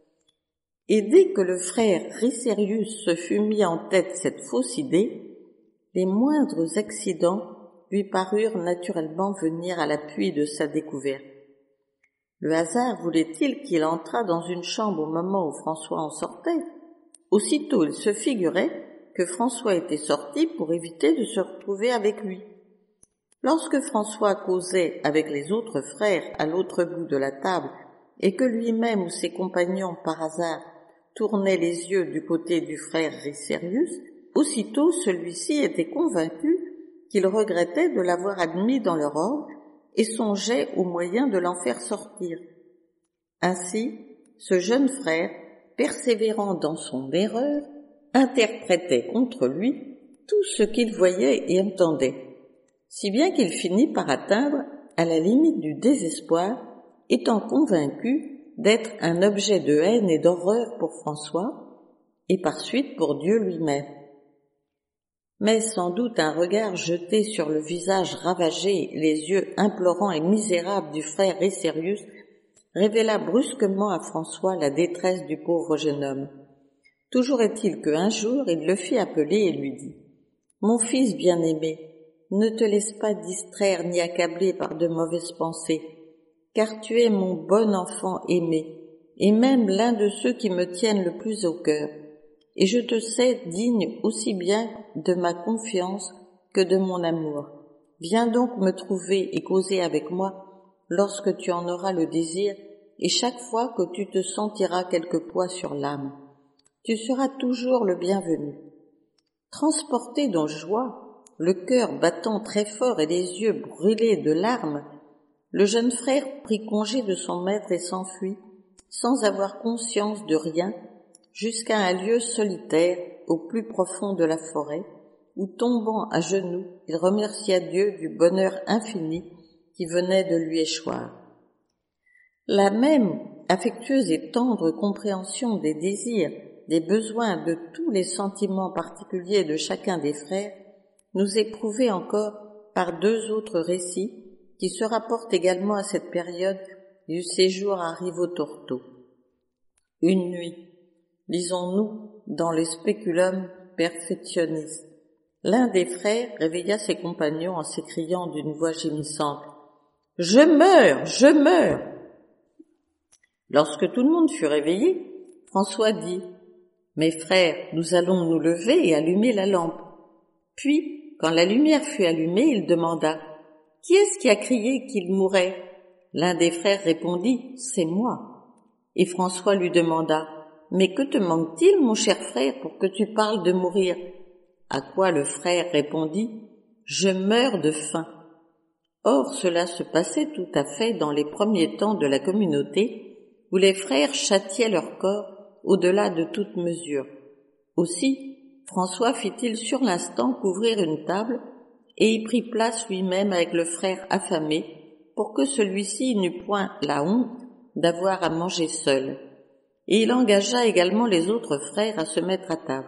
Et dès que le frère Ricérius se fut mis en tête cette fausse idée, les moindres accidents lui parurent naturellement venir à l'appui de sa découverte. Le hasard voulait-il qu'il entrât dans une chambre au moment où François en sortait? Aussitôt il se figurait que François était sorti pour éviter de se retrouver avec lui. Lorsque François causait avec les autres frères à l'autre bout de la table et que lui-même ou ses compagnons par hasard tournaient les yeux du côté du frère Ricérius, aussitôt celui-ci était convaincu qu'il regrettait de l'avoir admis dans leur ordre et songeait aux moyens de l'en faire sortir. Ainsi, ce jeune frère, persévérant dans son erreur, interprétait contre lui tout ce qu'il voyait et entendait, si bien qu'il finit par atteindre à la limite du désespoir, étant convaincu d'être un objet de haine et d'horreur pour François, et par suite pour Dieu lui-même. Mais sans doute un regard jeté sur le visage ravagé, les yeux implorants et misérables du frère Ricérius révéla brusquement à François la détresse du pauvre jeune homme. Toujours est-il qu'un jour, il le fit appeler et lui dit « Mon fils bien-aimé, ne te laisse pas distraire ni accabler par de mauvaises pensées, car tu es mon bon enfant aimé, et même l'un de ceux qui me tiennent le plus au cœur, et je te sais digne aussi bien de ma confiance que de mon amour. Viens donc me trouver et causer avec moi lorsque tu en auras le désir, et chaque fois que tu te sentiras quelque poids sur l'âme. Tu seras toujours le bienvenu. » Transporté de joie, le cœur battant très fort et les yeux brûlés de larmes, le jeune frère prit congé de son maître et s'enfuit, sans avoir conscience de rien, jusqu'à un lieu solitaire au plus profond de la forêt, où, tombant à genoux, il remercia Dieu du bonheur infini qui venait de lui échoir. La même affectueuse et tendre compréhension des désirs, des besoins, de tous les sentiments particuliers de chacun des frères, nous est prouvée encore par deux autres récits qui se rapportent également à cette période du séjour à Rivo-Torto. Une nuit, lisons-nous dans les Speculum Perfectionis, l'un des frères réveilla ses compagnons en s'écriant d'une voix gémissante « Je meurs, je meurs !» Lorsque tout le monde fut réveillé, François dit « Mes frères, nous allons nous lever et allumer la lampe. » Puis, quand la lumière fut allumée, il demanda « Qui est-ce qui a crié qu'il mourait ?» L'un des frères répondit « C'est moi. » Et François lui demanda « Mais que te manque-t-il, mon cher frère, pour que tu parles de mourir ?» À quoi le frère répondit « Je meurs de faim. » Or, cela se passait tout à fait dans les premiers temps de la communauté, où les frères châtiaient leur corps au-delà de toute mesure. Aussi, François fit-il sur l'instant couvrir une table et y prit place lui-même avec le frère affamé pour que celui-ci n'eût point la honte d'avoir à manger seul. Et il engagea également les autres frères à se mettre à table.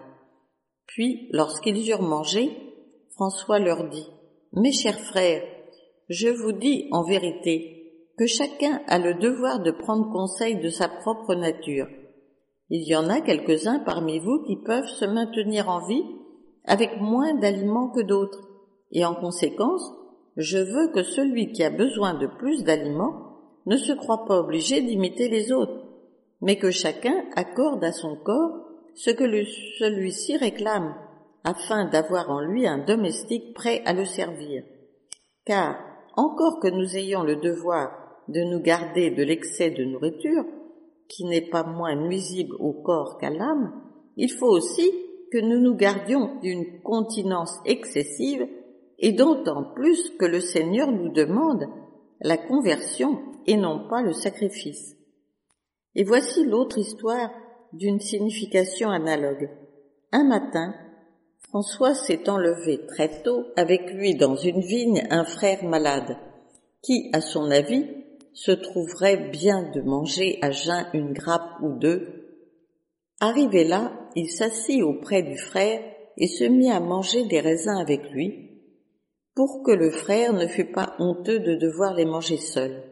Puis, lorsqu'ils eurent mangé, François leur dit « Mes chers frères, je vous dis en vérité que chacun a le devoir de prendre conseil de sa propre nature. Il y en a quelques-uns parmi vous qui peuvent se maintenir en vie avec moins d'aliments que d'autres, et en conséquence, je veux que celui qui a besoin de plus d'aliments ne se croie pas obligé d'imiter les autres, mais que chacun accorde à son corps ce que le, celui-ci réclame, afin d'avoir en lui un domestique prêt à le servir. Car, encore que nous ayons le devoir de nous garder de l'excès de nourriture, qui n'est pas moins nuisible au corps qu'à l'âme, il faut aussi que nous nous gardions d'une continence excessive, et d'autant plus que le Seigneur nous demande la conversion et non pas le sacrifice. Et voici l'autre histoire d'une signification analogue. Un matin, François s'étant levé très tôt, avec lui dans une vigne un frère malade, qui, à son avis, se trouverait bien de manger à jeun une grappe ou deux. Arrivé là, il s'assit auprès du frère et se mit à manger des raisins avec lui, pour que le frère ne fût pas honteux de devoir les manger seul.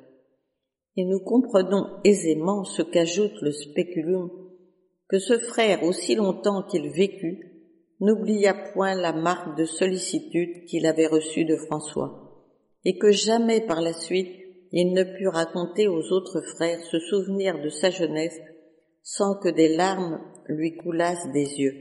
Et nous comprenons aisément ce qu'ajoute le Speculum, que ce frère, aussi longtemps qu'il vécut, n'oublia point la marque de sollicitude qu'il avait reçue de François, et que jamais par la suite il ne put raconter aux autres frères ce souvenir de sa jeunesse sans que des larmes lui coulassent des yeux.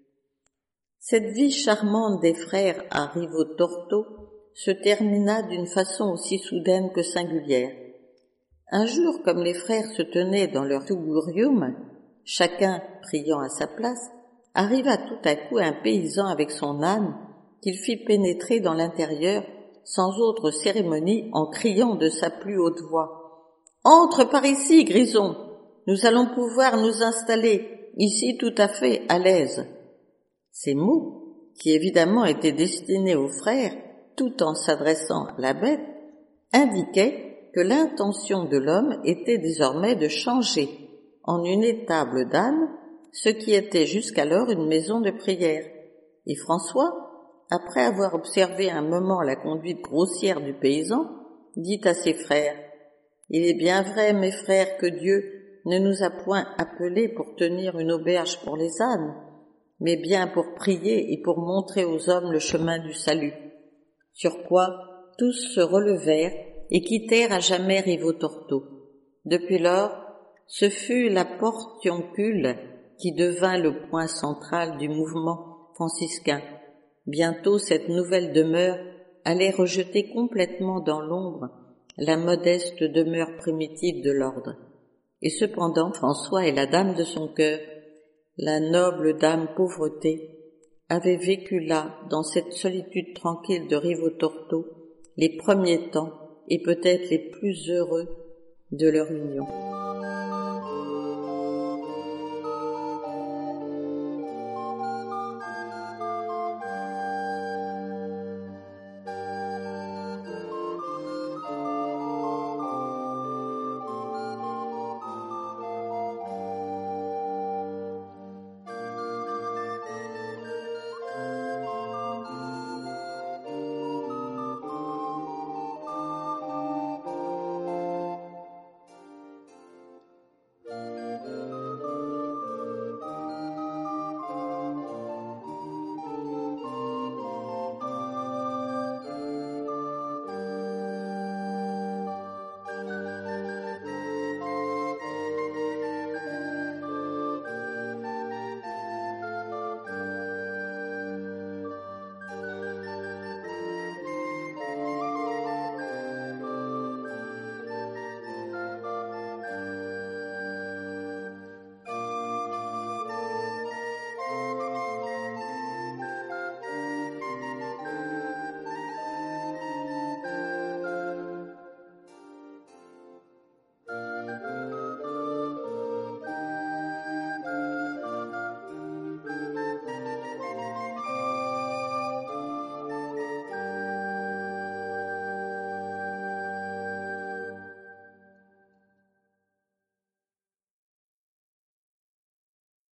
Cette vie charmante des frères à Rivo-Torto se termina d'une façon aussi soudaine que singulière. Un jour, comme les frères se tenaient dans leur tugurium, chacun priant à sa place, arriva tout à coup un paysan avec son âne qu'il fit pénétrer dans l'intérieur sans autre cérémonie en criant de sa plus haute voix « Entre par ici, Grison, nous allons pouvoir nous installer ici tout à fait à l'aise. » Ces mots, qui évidemment étaient destinés aux frères, tout en s'adressant à la bête, indiquaient que l'intention de l'homme était désormais de changer en une étable d'âne ce qui était jusqu'alors une maison de prière. Et François, après avoir observé un moment la conduite grossière du paysan, dit à ses frères « Il est bien vrai, mes frères, que Dieu ne nous a point appelés pour tenir une auberge pour les ânes, mais bien pour prier et pour montrer aux hommes le chemin du salut. Sur quoi tous se relevèrent et quittèrent à jamais Rivotorto. Depuis lors, ce fut la Portiuncule qui devint le point central du mouvement franciscain. Bientôt cette nouvelle demeure allait rejeter complètement dans l'ombre la modeste demeure primitive de l'ordre. Et cependant, François et la dame de son cœur, la noble dame Pauvreté, avaient vécu là, dans cette solitude tranquille de Rivotorto, les premiers temps et peut-être les plus heureux de leur union.